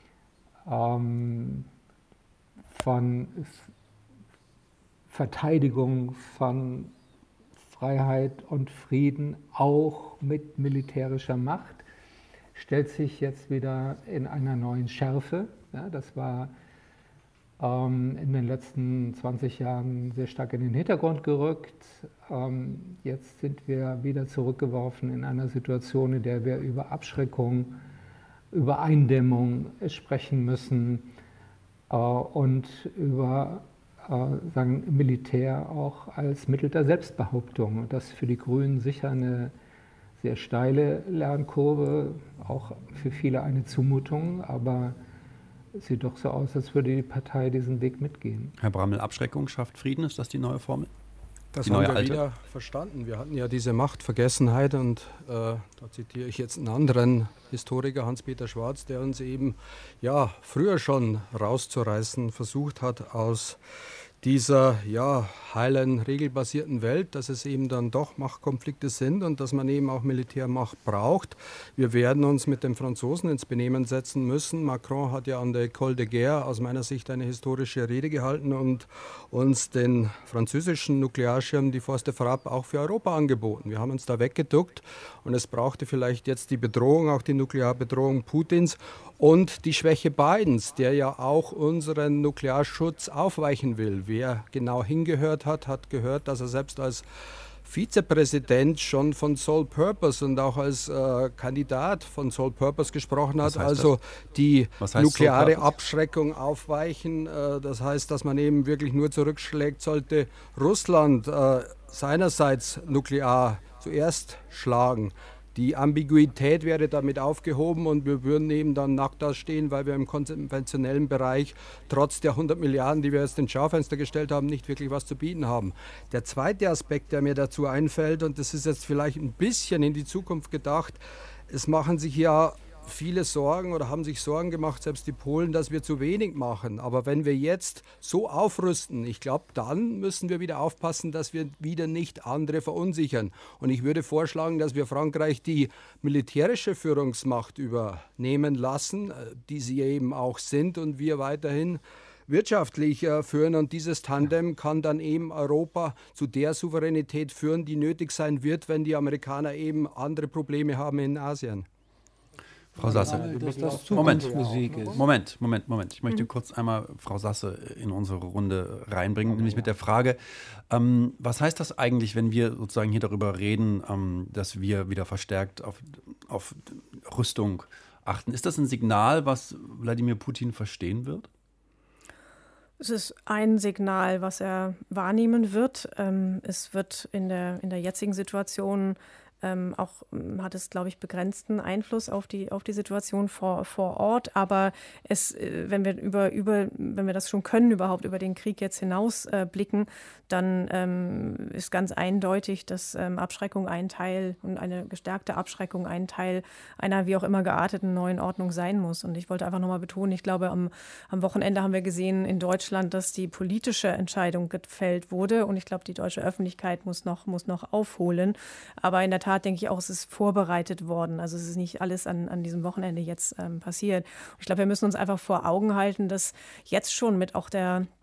ähm, von Verteidigung von Freiheit und Frieden, auch mit militärischer Macht, stellt sich jetzt wieder in einer neuen Schärfe. Ja, das war ähm, in den letzten zwanzig Jahren sehr stark in den Hintergrund gerückt. Ähm, jetzt sind wir wieder zurückgeworfen in einer Situation, in der wir über Abschreckung, über Eindämmung sprechen müssen äh, und über äh, sagen, Militär auch als Mittel der Selbstbehauptung. Das ist für die Grünen sicher eine sehr steile Lernkurve, auch für viele eine Zumutung, aber es sieht doch so aus, als würde die Partei diesen Weg mitgehen. Herr Brammel, Abschreckung schafft Frieden, ist das die neue Formel? Das die haben neue wir alte? wieder verstanden. Wir hatten ja diese Machtvergessenheit und äh, da zitiere ich jetzt einen anderen Historiker, Hans-Peter Schwarz, der uns eben ja früher schon rauszureißen versucht hat aus dieser ja, heilen, regelbasierten Welt, dass es eben dann doch Machtkonflikte sind und dass man eben auch Militärmacht braucht. Wir werden uns mit den Franzosen ins Benehmen setzen müssen. Macron hat ja an der École de Guerre aus meiner Sicht eine historische Rede gehalten und uns den französischen Nuklearschirm, die Forste Frappe, auch für Europa angeboten. Wir haben uns da weggeduckt und es brauchte vielleicht jetzt die Bedrohung, auch die Nuklearbedrohung Putins und die Schwäche Bidens, der ja auch unseren Nuklearschutz aufweichen will. Wer genau hingehört hat, hat gehört, dass er selbst als Vizepräsident schon von Sole Purpose und auch als äh, Kandidat von Sole Purpose gesprochen hat, also das? die nukleare Abschreckung aufweichen. Äh, das heißt, dass man eben wirklich nur zurückschlägt, sollte Russland äh, seinerseits nuklear zuerst schlagen. Die Ambiguität wäre damit aufgehoben und wir würden eben dann nackt dastehen, weil wir im konventionellen Bereich trotz der hundert Milliarden, die wir jetzt ins Schaufenster gestellt haben, nicht wirklich was zu bieten haben. Der zweite Aspekt, der mir dazu einfällt, und das ist jetzt vielleicht ein bisschen in die Zukunft gedacht, es machen sich ja viele Sorgen oder haben sich Sorgen gemacht, selbst die Polen, dass wir zu wenig machen. Aber wenn wir jetzt so aufrüsten, ich glaube, dann müssen wir wieder aufpassen, dass wir wieder nicht andere verunsichern. Und ich würde vorschlagen, dass wir Frankreich die militärische Führungsmacht übernehmen lassen, die sie eben auch sind, und wir weiterhin wirtschaftlich äh, führen. Und dieses Tandem kann dann eben Europa zu der Souveränität führen, die nötig sein wird, wenn die Amerikaner eben andere Probleme haben in Asien. Frau Sasse, dass das Moment, Musik ist. Moment, Moment, Moment. Ich möchte kurz einmal Frau Sasse in unsere Runde reinbringen, nämlich mit der Frage, ähm, was heißt das eigentlich, wenn wir sozusagen hier darüber reden, ähm, dass wir wieder verstärkt auf, auf Rüstung achten? Ist das ein Signal, was Wladimir Putin verstehen wird? Es ist ein Signal, was er wahrnehmen wird. Ähm, es wird in der, in der jetzigen Situation Ähm, auch ähm, hat es, glaube ich, begrenzten Einfluss auf die, auf die Situation vor, vor Ort. Aber es, äh, wenn wir über, über, wenn wir das schon können, überhaupt über den Krieg jetzt hinaus äh, blicken, dann ähm, ist ganz eindeutig, dass ähm, Abschreckung ein Teil und eine gestärkte Abschreckung ein Teil einer wie auch immer gearteten neuen Ordnung sein muss. Und ich wollte einfach nochmal betonen, ich glaube, am, am Wochenende haben wir gesehen in Deutschland, dass die politische Entscheidung gefällt wurde. Und ich glaube, die deutsche Öffentlichkeit muss noch, muss noch aufholen. Aber in der Tat denke ich auch, es ist vorbereitet worden. Also es ist nicht alles an, an diesem Wochenende jetzt ähm, passiert. Und ich glaube, wir müssen uns einfach vor Augen halten, dass jetzt schon mit auch der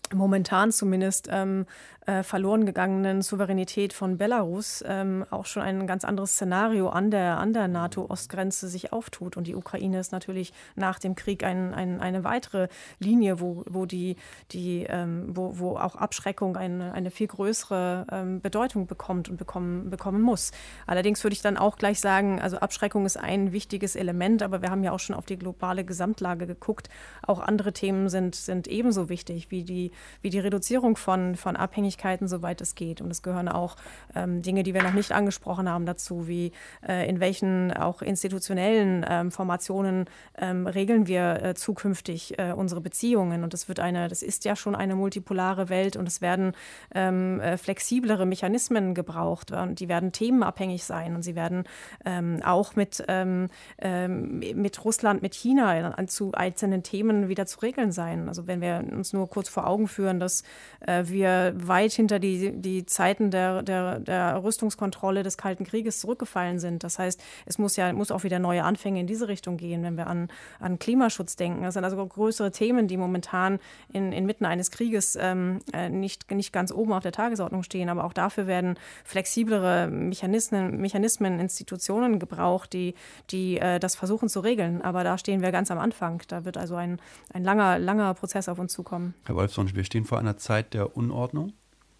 momentan zumindest ähm, äh, verloren gegangenen Souveränität von Belarus ähm, auch schon ein ganz anderes Szenario an der, an der NATO-Ostgrenze sich auftut. Und die Ukraine ist natürlich nach dem Krieg ein, ein, eine weitere Linie, wo, wo, die, die, ähm, wo, wo auch Abschreckung eine, eine viel größere ähm, Bedeutung bekommt und bekommen, bekommen muss. Allerdings würde ich dann auch gleich sagen, also Abschreckung ist ein wichtiges Element, aber wir haben ja auch schon auf die globale Gesamtlage geguckt. Auch andere Themen sind, sind ebenso wichtig wie die wie die Reduzierung von, von Abhängigkeiten, soweit es geht. Und es gehören auch ähm, Dinge, die wir noch nicht angesprochen haben, dazu, wie äh, in welchen auch institutionellen ähm, Formationen ähm, regeln wir äh, zukünftig äh, unsere Beziehungen. Und das wird eine, das ist ja schon eine multipolare Welt und es werden ähm, äh, flexiblere Mechanismen gebraucht und die werden themenabhängig sein und sie werden ähm, auch mit, ähm, ähm, mit Russland, mit China an, zu einzelnen Themen wieder zu regeln sein. Also wenn wir uns nur kurz vor Augen führen, dass äh, wir weit hinter die, die Zeiten der, der, der Rüstungskontrolle des Kalten Krieges zurückgefallen sind. Das heißt, es muss ja muss auch wieder neue Anfänge in diese Richtung gehen, wenn wir an, an Klimaschutz denken. Das sind also größere Themen, die momentan in, inmitten eines Krieges ähm, nicht, nicht ganz oben auf der Tagesordnung stehen. Aber auch dafür werden flexiblere Mechanismen, Mechanismen Institutionen gebraucht, die, die äh, das versuchen zu regeln. Aber da stehen wir ganz am Anfang. Da wird also ein, ein langer, langer Prozess auf uns zukommen. Herr Wolfson, wir stehen vor einer Zeit der Unordnung.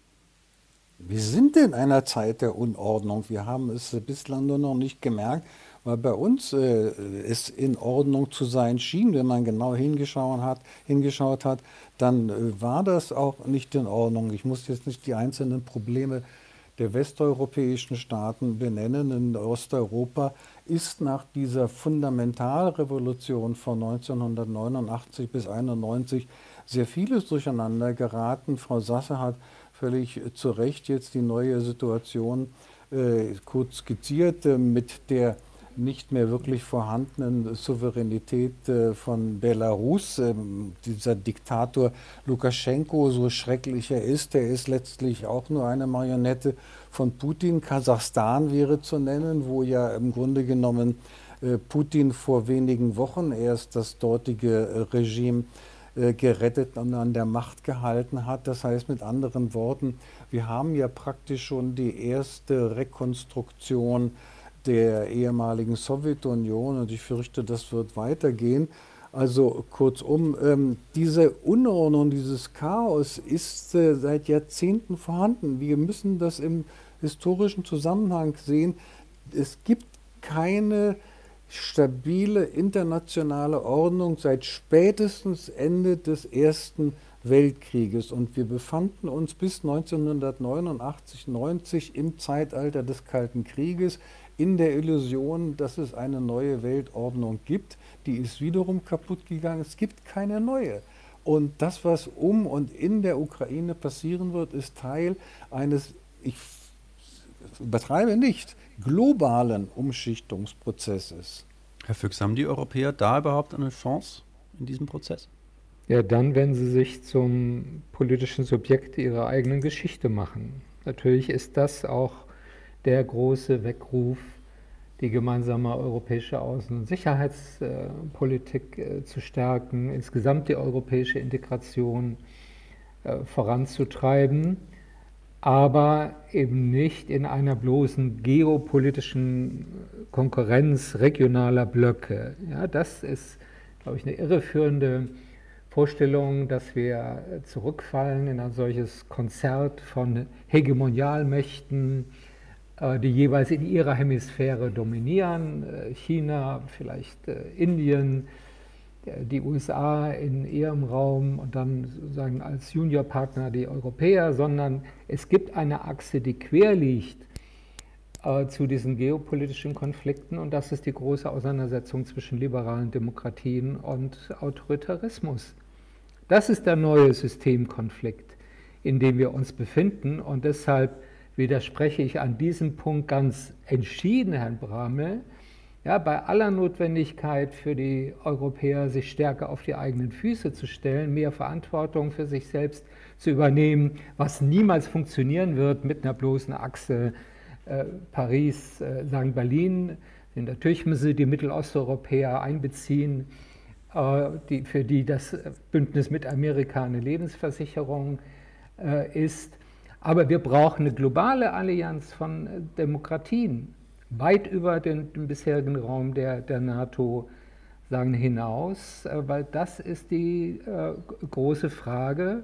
Wir sind in einer Zeit der Unordnung. Wir haben es bislang nur noch nicht gemerkt, weil bei uns äh, es in Ordnung zu sein schien. Wenn man genau hingeschaut hat, hingeschaut hat dann äh, war das auch nicht in Ordnung. Ich muss jetzt nicht die einzelnen Probleme der westeuropäischen Staaten benennen. In Osteuropa ist nach dieser Fundamentalrevolution von neunzehnhundertneunundachtzig bis einundneunzig sehr vieles durcheinander geraten. Frau Sasse hat völlig zu Recht jetzt die neue Situation äh, kurz skizziert äh, mit der nicht mehr wirklich vorhandenen Souveränität äh, von Belarus. Ähm, dieser Diktator Lukaschenko, so schrecklich er ist, der ist letztlich auch nur eine Marionette von Putin. Kasachstan wäre zu nennen, wo ja im Grunde genommen äh, Putin vor wenigen Wochen erst das dortige äh, Regime gerettet und an der Macht gehalten hat. Das heißt mit anderen Worten, wir haben ja praktisch schon die erste Rekonstruktion der ehemaligen Sowjetunion und ich fürchte, das wird weitergehen. Also kurzum, ähm, diese Unordnung, dieses Chaos ist äh, seit Jahrzehnten vorhanden. Wir müssen das im historischen Zusammenhang sehen. Es gibt keine stabile internationale Ordnung seit spätestens Ende des Ersten Weltkrieges. Und wir befanden uns bis neunzehnhundertneunundachtzig, neunzig im Zeitalter des Kalten Krieges in der Illusion, dass es eine neue Weltordnung gibt. Die ist wiederum kaputt gegangen. Es gibt keine neue. Und das, was um und in der Ukraine passieren wird, ist Teil eines, ich übertreibe nicht, globalen Umschichtungsprozesses. Herr Füchs, haben die Europäer da überhaupt eine Chance in diesem Prozess? Ja, dann, wenn sie sich zum politischen Subjekt ihrer eigenen Geschichte machen. Natürlich ist das auch der große Weckruf, die gemeinsame europäische Außen- und Sicherheitspolitik äh, zu stärken, insgesamt die europäische Integration äh, voranzutreiben, aber eben nicht in einer bloßen geopolitischen Konkurrenz regionaler Blöcke. Ja, das ist, glaube ich, eine irreführende Vorstellung, dass wir zurückfallen in ein solches Konzert von Hegemonialmächten, die jeweils in ihrer Hemisphäre dominieren, China, vielleicht Indien, die U S A in ihrem Raum und dann sozusagen als Juniorpartner die Europäer, sondern es gibt eine Achse, die quer liegt äh, zu diesen geopolitischen Konflikten und das ist die große Auseinandersetzung zwischen liberalen Demokratien und Autoritarismus. Das ist der neue Systemkonflikt, in dem wir uns befinden und deshalb widerspreche ich an diesem Punkt ganz entschieden Herrn Bramel. Ja, bei aller Notwendigkeit für die Europäer, sich stärker auf die eigenen Füße zu stellen, mehr Verantwortung für sich selbst zu übernehmen, was niemals funktionieren wird mit einer bloßen Achse äh, Paris, äh, Sankt Berlin. Denn natürlich müssen sie die Mittelosteuropäer einbeziehen, äh, die, für die das Bündnis mit Amerika eine Lebensversicherung äh, ist. Aber wir brauchen eine globale Allianz von Demokratien, weit über den, den bisherigen Raum der, der NATO sagen, hinaus, äh, weil das ist die äh, große Frage,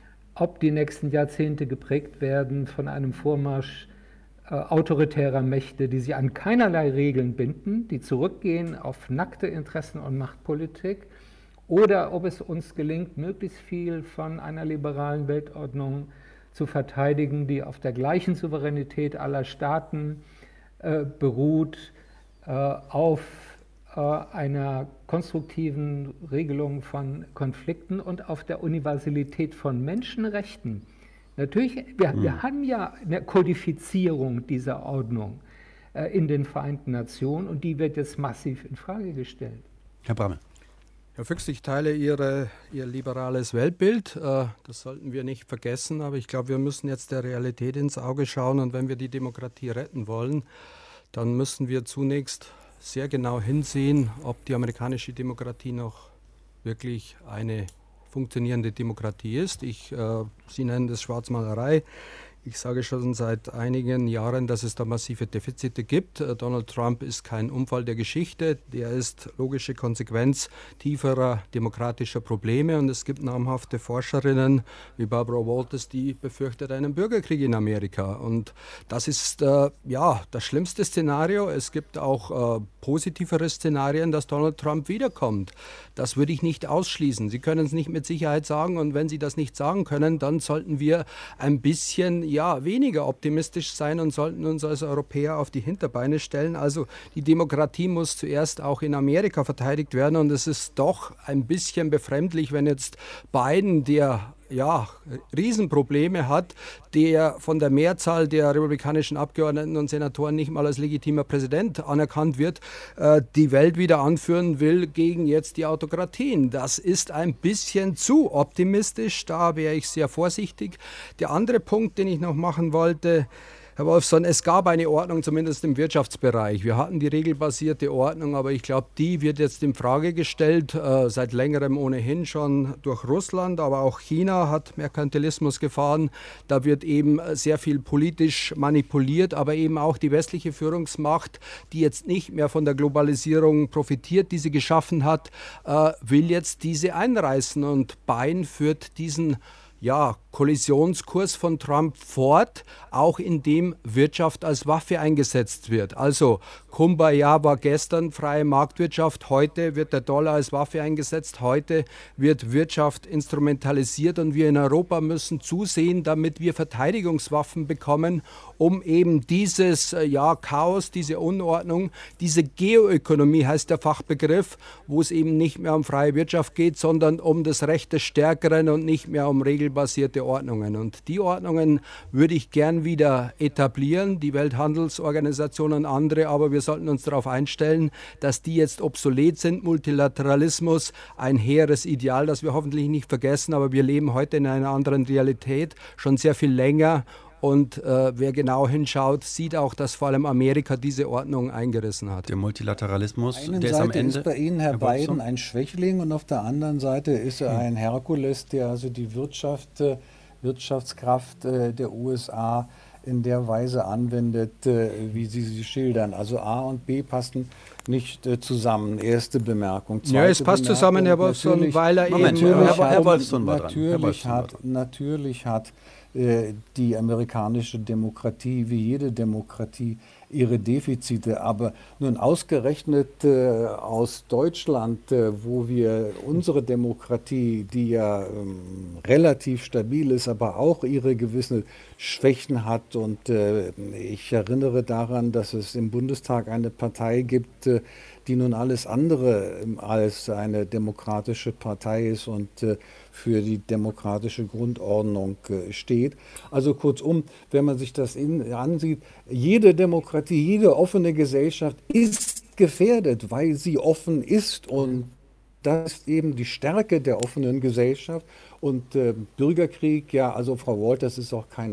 ob die nächsten Jahrzehnte geprägt werden von einem Vormarsch äh, autoritärer Mächte, die sich an keinerlei Regeln binden, die zurückgehen auf nackte Interessen- und Machtpolitik, oder ob es uns gelingt, möglichst viel von einer liberalen Weltordnung zu verteidigen, die auf der gleichen Souveränität aller Staaten äh, beruht, äh, auf äh, einer konstruktiven Regelung von Konflikten und auf der Universalität von Menschenrechten. Natürlich, wir, mhm. wir haben ja eine Kodifizierung dieser Ordnung äh, in den Vereinten Nationen und die wird jetzt massiv in Frage gestellt. Herr Bramme. Herr Füchs, ich teile Ihre, Ihr liberales Weltbild. Äh, das sollten wir nicht vergessen, aber ich glaube, wir müssen jetzt der Realität ins Auge schauen und wenn wir die Demokratie retten wollen, dann müssen wir zunächst sehr genau hinsehen, ob die amerikanische Demokratie noch wirklich eine funktionierende Demokratie ist. Ich, äh, Sie nennen das Schwarzmalerei. Ich sage schon seit einigen Jahren, dass es da massive Defizite gibt. Donald Trump ist kein Unfall der Geschichte. Der ist logische Konsequenz tieferer demokratischer Probleme. Und es gibt namhafte Forscherinnen wie Barbara Walters, die befürchtet einen Bürgerkrieg in Amerika. Und das ist äh, ja das schlimmste Szenario. Es gibt auch äh, positivere Szenarien, dass Donald Trump wiederkommt. Das würde ich nicht ausschließen. Sie können es nicht mit Sicherheit sagen. Und wenn Sie das nicht sagen können, dann sollten wir ein bisschen ja, weniger optimistisch sein und sollten uns als Europäer auf die Hinterbeine stellen. Also die Demokratie muss zuerst auch in Amerika verteidigt werden und es ist doch ein bisschen befremdlich, wenn jetzt Biden, der ja, Riesenprobleme hat, der von der Mehrzahl der republikanischen Abgeordneten und Senatoren nicht mal als legitimer Präsident anerkannt wird, äh, die Welt wieder anführen will gegen jetzt die Autokratien. Das ist ein bisschen zu optimistisch, da wäre ich sehr vorsichtig. Der andere Punkt, den ich noch machen wollte, Herr Wolfson, es gab eine Ordnung, zumindest im Wirtschaftsbereich. Wir hatten die regelbasierte Ordnung, aber ich glaube, die wird jetzt in Frage gestellt, äh, seit längerem ohnehin schon durch Russland, aber auch China hat Merkantilismus gefahren. Da wird eben sehr viel politisch manipuliert, aber eben auch die westliche Führungsmacht, die jetzt nicht mehr von der Globalisierung profitiert, die sie geschaffen hat, äh, will jetzt diese einreißen und Biden führt diesen ja, Kollisionskurs von Trump fort, auch indem Wirtschaft als Waffe eingesetzt wird. Also Kumbaya war gestern freie Marktwirtschaft, heute wird der Dollar als Waffe eingesetzt, heute wird Wirtschaft instrumentalisiert und wir in Europa müssen zusehen, damit wir Verteidigungswaffen bekommen, um eben dieses ja, Chaos, diese Unordnung, diese Geoökonomie heißt der Fachbegriff, wo es eben nicht mehr um freie Wirtschaft geht, sondern um das Recht des Stärkeren und nicht mehr um regelbasierte Ordnungen. Und die Ordnungen würde ich gern wieder etablieren, die Welthandelsorganisation und andere, aber wir sollten uns darauf einstellen, dass die jetzt obsolet sind. Multilateralismus, ein hehres Ideal, das wir hoffentlich nicht vergessen, aber wir leben heute in einer anderen Realität, schon sehr viel länger. Und äh, wer genau hinschaut, sieht auch, dass vor allem Amerika diese Ordnung eingerissen hat. Der Multilateralismus, der der ist am Ende... ist bei Ihnen, Herr, Herr Biden, ein Schwächling und auf der anderen Seite ist er ein Herkules, der also die Wirtschaft, äh, Wirtschaftskraft äh, der U S A in der Weise anwendet, äh, wie Sie sie schildern. Also A und B passen nicht äh, zusammen. Erste Bemerkung. Zweite ja, es passt Bemerkung, zusammen, Herr Wolfson, weil er Moment, eben... Herr, Herr, Herr Wolfson war dran. natürlich Herr Wolfson war hat, dran. natürlich hat äh, die amerikanische Demokratie, wie jede Demokratie, ihre Defizite. Aber nun ausgerechnet äh, aus Deutschland, äh, wo wir unsere Demokratie, die ja ähm, relativ stabil ist, aber auch ihre gewissen Schwächen hat. Und äh, ich erinnere daran, dass es im Bundestag eine Partei gibt, äh, die nun alles andere als eine demokratische Partei ist und äh, für die demokratische Grundordnung äh, steht. Also kurzum, wenn man sich das in, ansieht, jede Demokratie, jede offene Gesellschaft ist gefährdet, weil sie offen ist und das ist eben die Stärke der offenen Gesellschaft. Und äh, Bürgerkrieg, ja, also Frau Walters ist auch keine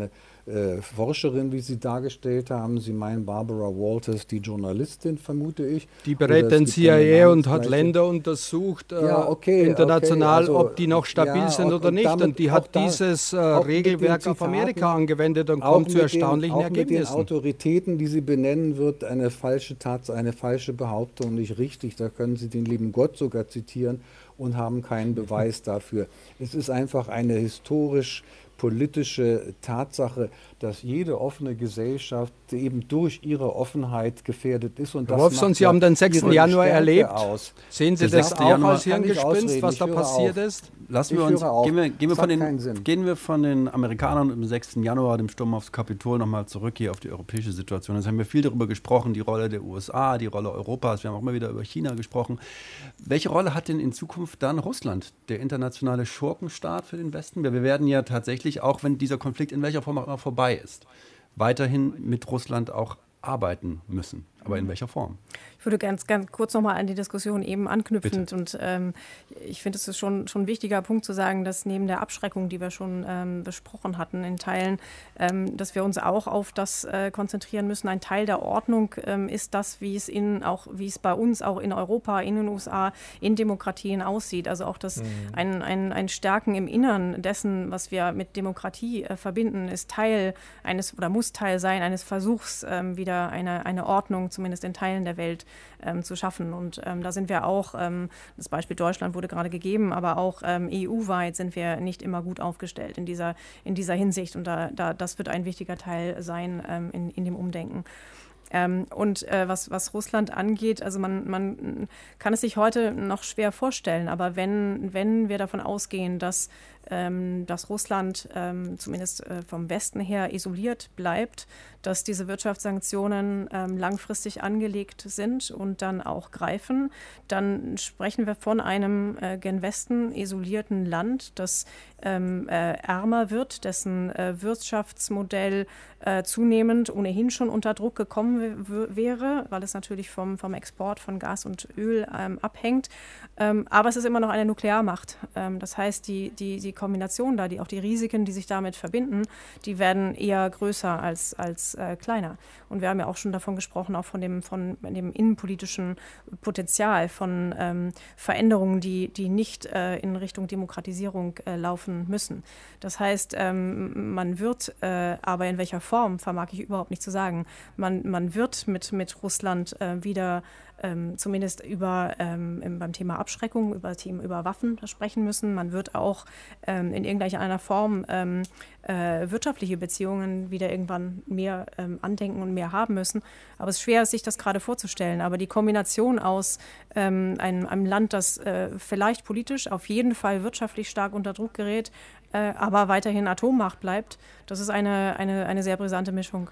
äh, Forscherin, wie Sie dargestellt haben. Sie meinen Barbara Walters, die Journalistin, vermute ich. Die berät den C I A und hat Länder untersucht, äh, ja, okay, international, okay, also, ob die noch stabil ja, sind und, oder und nicht. damit, und die hat da, dieses äh, Regelwerk auf Amerika angewendet und kommt zu erstaunlichen den, auch Ergebnissen. Mit den Autoritäten, die sie benennen, wird eine falsche Tatsache, eine falsche Behauptung nicht richtig. Da können Sie den lieben Gott sogar zitieren und haben keinen Beweis dafür. Es ist einfach eine historisch politische Tatsache, dass jede offene Gesellschaft eben durch ihre Offenheit gefährdet ist. Und Herr das Wolfson, macht Sie ja haben den sechsten Januar Stärke erlebt. Aus. Sehen Sie Der das sechste auch Januar als Hirngespinst, was da passiert auf. ist? Lassen Ich wir uns, höre auf. gehen wir, gehen wir, Das von hat keinen den, Sinn. gehen wir von den Amerikanern im sechsten Januar, dem Sturm aufs Kapitol, nochmal zurück hier auf die europäische Situation. Jetzt haben wir viel darüber gesprochen, die Rolle der U S A, die Rolle Europas. Wir haben auch immer wieder über China gesprochen. Welche Rolle hat denn in Zukunft dann Russland, der internationale Schurkenstaat für den Westen? Wir werden ja tatsächlich, auch wenn dieser Konflikt in welcher Form auch immer vorbei ist, weiterhin mit Russland auch arbeiten müssen. Aber in welcher Form? Ich würde ganz, ganz kurz nochmal an die Diskussion eben anknüpfend. Bitte. Und ähm, ich finde, es ist schon, schon ein wichtiger Punkt zu sagen, dass neben der Abschreckung, die wir schon ähm, besprochen hatten in Teilen, ähm, dass wir uns auch auf das äh, konzentrieren müssen. Ein Teil der Ordnung ähm, ist das, wie es in auch wie es bei uns auch in Europa, in den U S A, in Demokratien aussieht. Also auch das mhm. ein, ein, ein Stärken im Innern dessen, was wir mit Demokratie äh, verbinden, ist Teil eines oder muss Teil sein eines Versuchs, ähm, wieder eine, eine Ordnung zumindest in Teilen der Welt ähm, zu schaffen. Und ähm, da sind wir auch, ähm, das Beispiel Deutschland wurde gerade gegeben, aber auch ähm, E U-weit sind wir nicht immer gut aufgestellt in dieser, in dieser Hinsicht. Und da, da, das wird ein wichtiger Teil sein ähm, in, in dem Umdenken. Ähm, und äh, was, was Russland angeht, also man, man kann es sich heute noch schwer vorstellen, aber wenn, wenn wir davon ausgehen, dass, ähm, dass Russland ähm, zumindest äh, vom Westen her isoliert bleibt, dass diese Wirtschaftssanktionen ähm, langfristig angelegt sind und dann auch greifen, dann sprechen wir von einem äh, gen Westen isolierten Land, das ähm, äh, ärmer wird, dessen äh, Wirtschaftsmodell äh, zunehmend ohnehin schon unter Druck gekommen w- wäre, weil es natürlich vom, vom Export von Gas und Öl ähm, abhängt. Ähm, aber es ist immer noch eine Nuklearmacht. Ähm, das heißt, die, die, die Kombination da, die, auch die Risiken, die sich damit verbinden, die werden eher größer als, als äh, kleiner. Und wir haben ja auch schon davon gesprochen, auch von dem, von dem innenpolitischen Potenzial von ähm, Veränderungen, die, die nicht äh, in Richtung Demokratisierung äh, laufen müssen. Das heißt, ähm, man wird, äh, aber in welcher Form, vermag ich überhaupt nicht zu sagen, man, man wird mit, mit Russland äh, wieder ähm, zumindest über, ähm, im, beim Thema Abschreckung, über, Themen, über Waffen sprechen müssen. Man wird auch ähm, in irgendeiner Form ähm, äh, wirtschaftliche Beziehungen wieder irgendwann mehr ähm, andenken und mehr haben müssen. Aber es ist schwer, sich das gerade vorzustellen. Aber die Kombination aus ähm, einem, einem Land, das äh, vielleicht politisch, auf jeden Fall wirtschaftlich stark unter Druck gerät, äh, aber weiterhin Atommacht bleibt, das ist eine, eine, eine sehr brisante Mischung.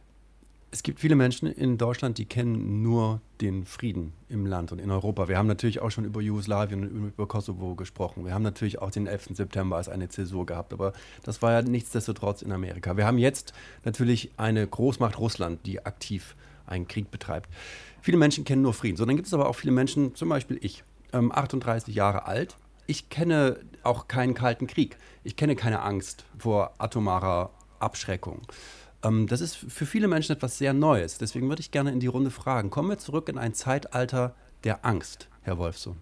Es gibt viele Menschen in Deutschland, die kennen nur den Frieden im Land und in Europa. Wir haben natürlich auch schon über Jugoslawien und über Kosovo gesprochen. Wir haben natürlich auch den elften September als eine Zäsur gehabt, aber das war ja nichtsdestotrotz in Amerika. Wir haben jetzt natürlich eine Großmacht Russland, die aktiv einen Krieg betreibt. Viele Menschen kennen nur Frieden. So, dann gibt es aber auch viele Menschen, zum Beispiel ich, ähm, achtunddreißig Jahre alt. Ich kenne auch keinen Kalten Krieg. Ich kenne keine Angst vor atomarer Abschreckung. Das ist für viele Menschen etwas sehr Neues. Deswegen würde ich gerne in die Runde fragen. Kommen wir zurück in ein Zeitalter der Angst, Herr Wolfson?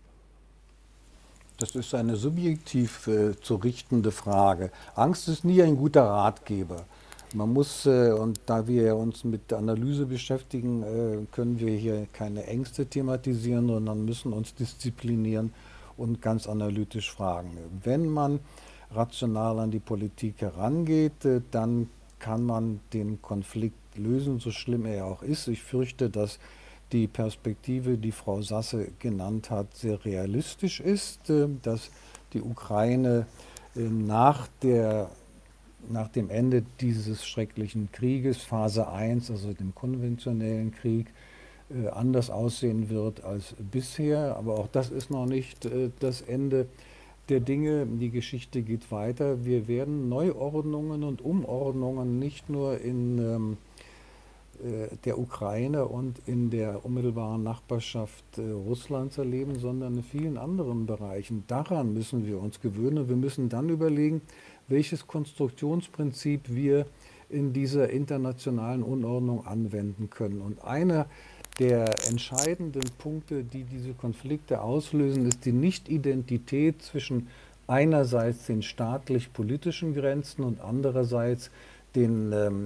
Das ist eine subjektiv äh, zu richtende Frage. Angst ist nie ein guter Ratgeber. Man muss, äh, und da wir uns mit der Analyse beschäftigen, äh, können wir hier keine Ängste thematisieren, sondern müssen uns disziplinieren und ganz analytisch fragen. Wenn man rational an die Politik herangeht, äh, dann kann man den Konflikt lösen, so schlimm er auch ist. Ich fürchte, dass die Perspektive, die Frau Sasse genannt hat, sehr realistisch ist, dass die Ukraine nach, der, nach dem Ende dieses schrecklichen Krieges, Phase eins, also dem konventionellen Krieg, anders aussehen wird als bisher. Aber auch das ist noch nicht das Ende der Dinge. Die Geschichte geht weiter. Wir werden Neuordnungen und Umordnungen nicht nur in ähm, äh, der Ukraine und in der unmittelbaren Nachbarschaft äh, Russlands erleben, sondern in vielen anderen Bereichen. Daran müssen wir uns gewöhnen. Wir müssen dann überlegen, welches Konstruktionsprinzip wir in dieser internationalen Unordnung anwenden können. Und einer der entscheidenden Punkte, die diese Konflikte auslösen, ist die Nicht-Identität zwischen einerseits den staatlich-politischen Grenzen und andererseits den ähm,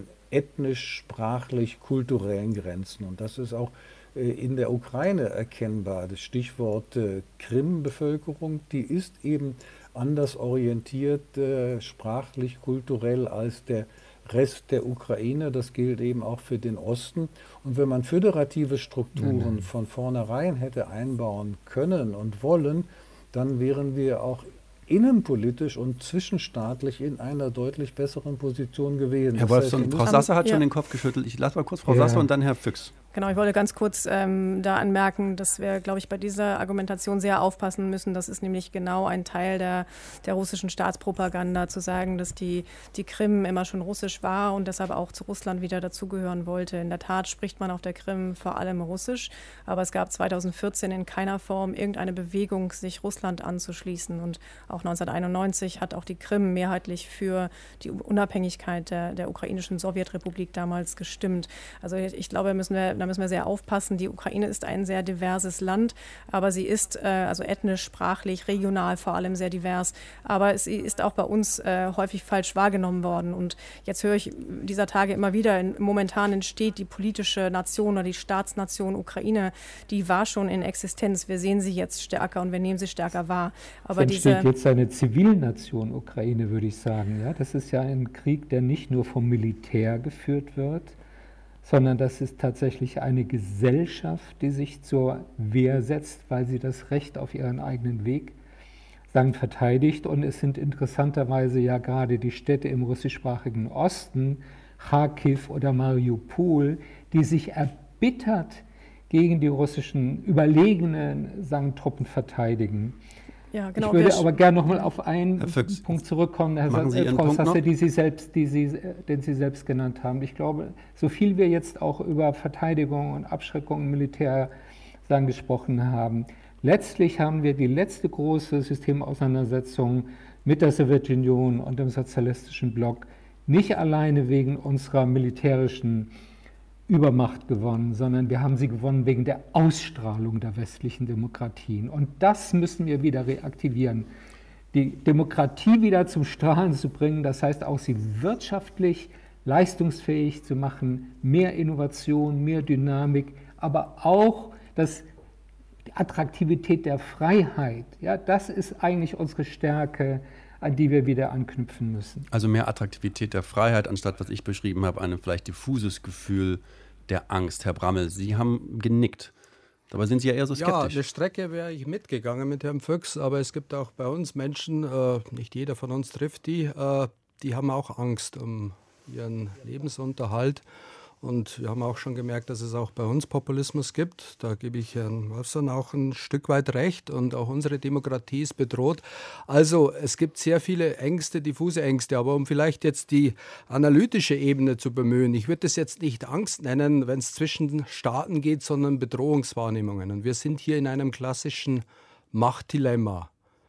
ethnisch-sprachlich-kulturellen Grenzen. Und das ist auch äh, in der Ukraine erkennbar. Das Stichwort äh, Krim-Bevölkerung, die ist eben anders orientiert, äh, sprachlich, kulturell als der Rest der Ukraine. Das gilt eben auch für den Osten. Und wenn man föderative Strukturen von vornherein hätte einbauen können und wollen, dann wären wir auch innenpolitisch und zwischenstaatlich in einer deutlich besseren Position gewesen. Herr Wolfson, Frau Sasse hat ja. schon den Kopf geschüttelt. Ich lasse mal kurz Frau Ja. Sasse und dann Herr Füchs. Genau, ich wollte ganz kurz ähm, da anmerken, dass wir, glaube ich, bei dieser Argumentation sehr aufpassen müssen. Das ist nämlich genau ein Teil der, der russischen Staatspropaganda, zu sagen, dass die, die Krim immer schon russisch war und deshalb auch zu Russland wieder dazugehören wollte. In der Tat spricht man auf der Krim vor allem Russisch, aber es gab zweitausendvierzehn in keiner Form irgendeine Bewegung, sich Russland anzuschließen. Und auch neunzehnhunderteinundneunzig hat auch die Krim mehrheitlich für die Unabhängigkeit der, der ukrainischen Sowjetrepublik damals gestimmt. Also ich, ich glaube, müssen wir Da müssen wir sehr aufpassen. Die Ukraine ist ein sehr diverses Land, aber sie ist äh, also ethnisch, sprachlich, regional vor allem sehr divers. Aber sie ist auch bei uns äh, häufig falsch wahrgenommen worden. Und jetzt höre ich dieser Tage immer wieder, in, momentan entsteht die politische Nation oder die Staatsnation Ukraine, die war schon in Existenz. Wir sehen sie jetzt stärker und wir nehmen sie stärker wahr. Aber es entsteht diese jetzt eine Zivilnation Ukraine, würde ich sagen. Ja, das ist ja ein Krieg, der nicht nur vom Militär geführt wird, sondern das ist tatsächlich eine Gesellschaft, die sich zur Wehr setzt, weil sie das Recht auf ihren eigenen Weg sagen, verteidigt. Und es sind interessanterweise ja gerade die Städte im russischsprachigen Osten, Kharkiv oder Mariupol, die sich erbittert gegen die russischen überlegenen sagen, Truppen verteidigen. Ja, genau. Ich würde Wir- aber gerne noch mal auf einen Herr Füchs, Punkt zurückkommen, Herr machen Sie Satz, Ihren Frau Punkt Sasse, noch? die Sie selbst, die Sie, den Sie selbst genannt haben. Ich glaube, so viel wir jetzt auch über Verteidigung und Abschreckung im Militär sagen, gesprochen haben, letztlich haben wir die letzte große Systemauseinandersetzung mit der Sowjetunion und dem sozialistischen Block nicht alleine wegen unserer militärischen Übermacht gewonnen, sondern wir haben sie gewonnen wegen der Ausstrahlung der westlichen Demokratien. Und das müssen wir wieder reaktivieren. Die Demokratie wieder zum Strahlen zu bringen, das heißt auch sie wirtschaftlich leistungsfähig zu machen, mehr Innovation, mehr Dynamik, aber auch das, die Attraktivität der Freiheit. Ja, das ist eigentlich unsere Stärke, an die wir wieder anknüpfen müssen. Also mehr Attraktivität der Freiheit, anstatt, was ich beschrieben habe, ein vielleicht diffuses Gefühl der Angst. Herr Brammel, Sie haben genickt. Dabei sind Sie ja eher so Ja, skeptisch. eine Strecke wäre ich mitgegangen mit Herrn Füchs, aber es gibt auch bei uns Menschen, äh, nicht jeder von uns trifft die, äh, die haben auch Angst um ihren Lebensunterhalt. Und wir haben auch schon gemerkt, dass es auch bei uns Populismus gibt. Da gebe ich Herrn Wolfson auch ein Stück weit recht. Und auch unsere Demokratie ist bedroht. Also es gibt sehr viele Ängste, diffuse Ängste. Aber um vielleicht jetzt die analytische Ebene zu bemühen, ich würde das jetzt nicht Angst nennen, wenn es zwischen Staaten geht, sondern Bedrohungswahrnehmungen. Und wir sind hier in einem klassischen Machtdilemma.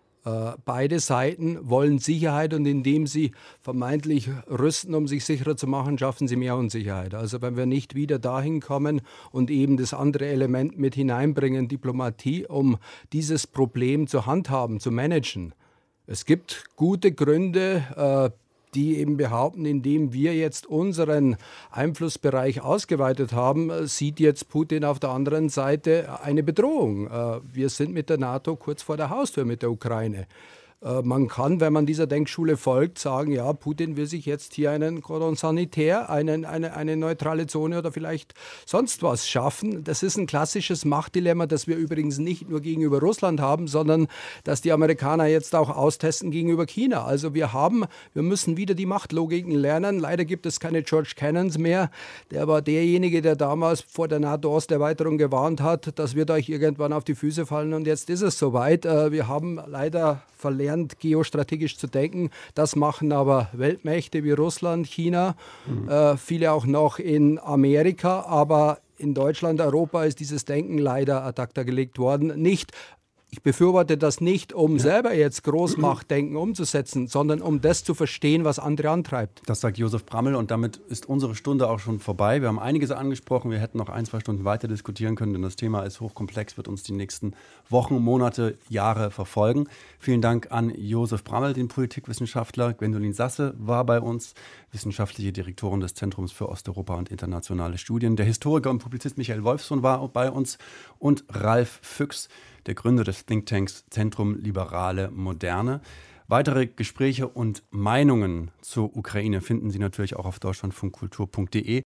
Beide Seiten wollen Sicherheit und indem sie vermeintlich rüsten, um sich sicherer zu machen, schaffen sie mehr Unsicherheit. Also wenn wir nicht wieder dahin kommen und eben das andere Element mit hineinbringen, Diplomatie, um dieses Problem zu handhaben, zu managen. Es gibt gute Gründe, die eben behaupten, indem wir jetzt unseren Einflussbereich ausgeweitet haben, sieht jetzt Putin auf der anderen Seite eine Bedrohung. Wir sind mit der NATO kurz vor der Haustür mit der Ukraine. Man kann, wenn man dieser Denkschule folgt, sagen, ja, Putin will sich jetzt hier einen Cordon sanitaire, einen, eine, eine neutrale Zone oder vielleicht sonst was schaffen. Das ist ein klassisches Machtdilemma, das wir übrigens nicht nur gegenüber Russland haben, sondern das die Amerikaner jetzt auch austesten gegenüber China. Also wir haben, wir müssen wieder die Machtlogiken lernen. Leider gibt es keine George Cannons mehr. Der war derjenige, der damals vor der NATO-Osterweiterung gewarnt hat, das wird euch irgendwann auf die Füße fallen und jetzt ist es soweit. Wir haben leider verlernt, geostrategisch zu denken. Das machen aber Weltmächte wie Russland, China, mhm. äh, viele auch noch in Amerika. Aber in Deutschland, Europa ist dieses Denken leider ad acta gelegt worden. Nicht Ich befürworte das nicht, um ja. selber jetzt Großmachtdenken umzusetzen, sondern um das zu verstehen, was andere antreibt. Das sagt Josef Brammel und damit ist unsere Stunde auch schon vorbei. Wir haben einiges angesprochen, wir hätten noch ein, zwei Stunden weiter diskutieren können, denn das Thema ist hochkomplex, wird uns die nächsten Wochen, Monate, Jahre verfolgen. Vielen Dank an Josef Brammel, den Politikwissenschaftler. Gwendolin Sasse war bei uns, wissenschaftliche Direktorin des Zentrums für Osteuropa und internationale Studien. Der Historiker und Publizist Michael Wolfsohn war bei uns und Ralf Füchs, der Gründer des Thinktanks Zentrum Liberale Moderne. Weitere Gespräche und Meinungen zur Ukraine finden Sie natürlich auch auf deutschlandfunkkultur punkt de.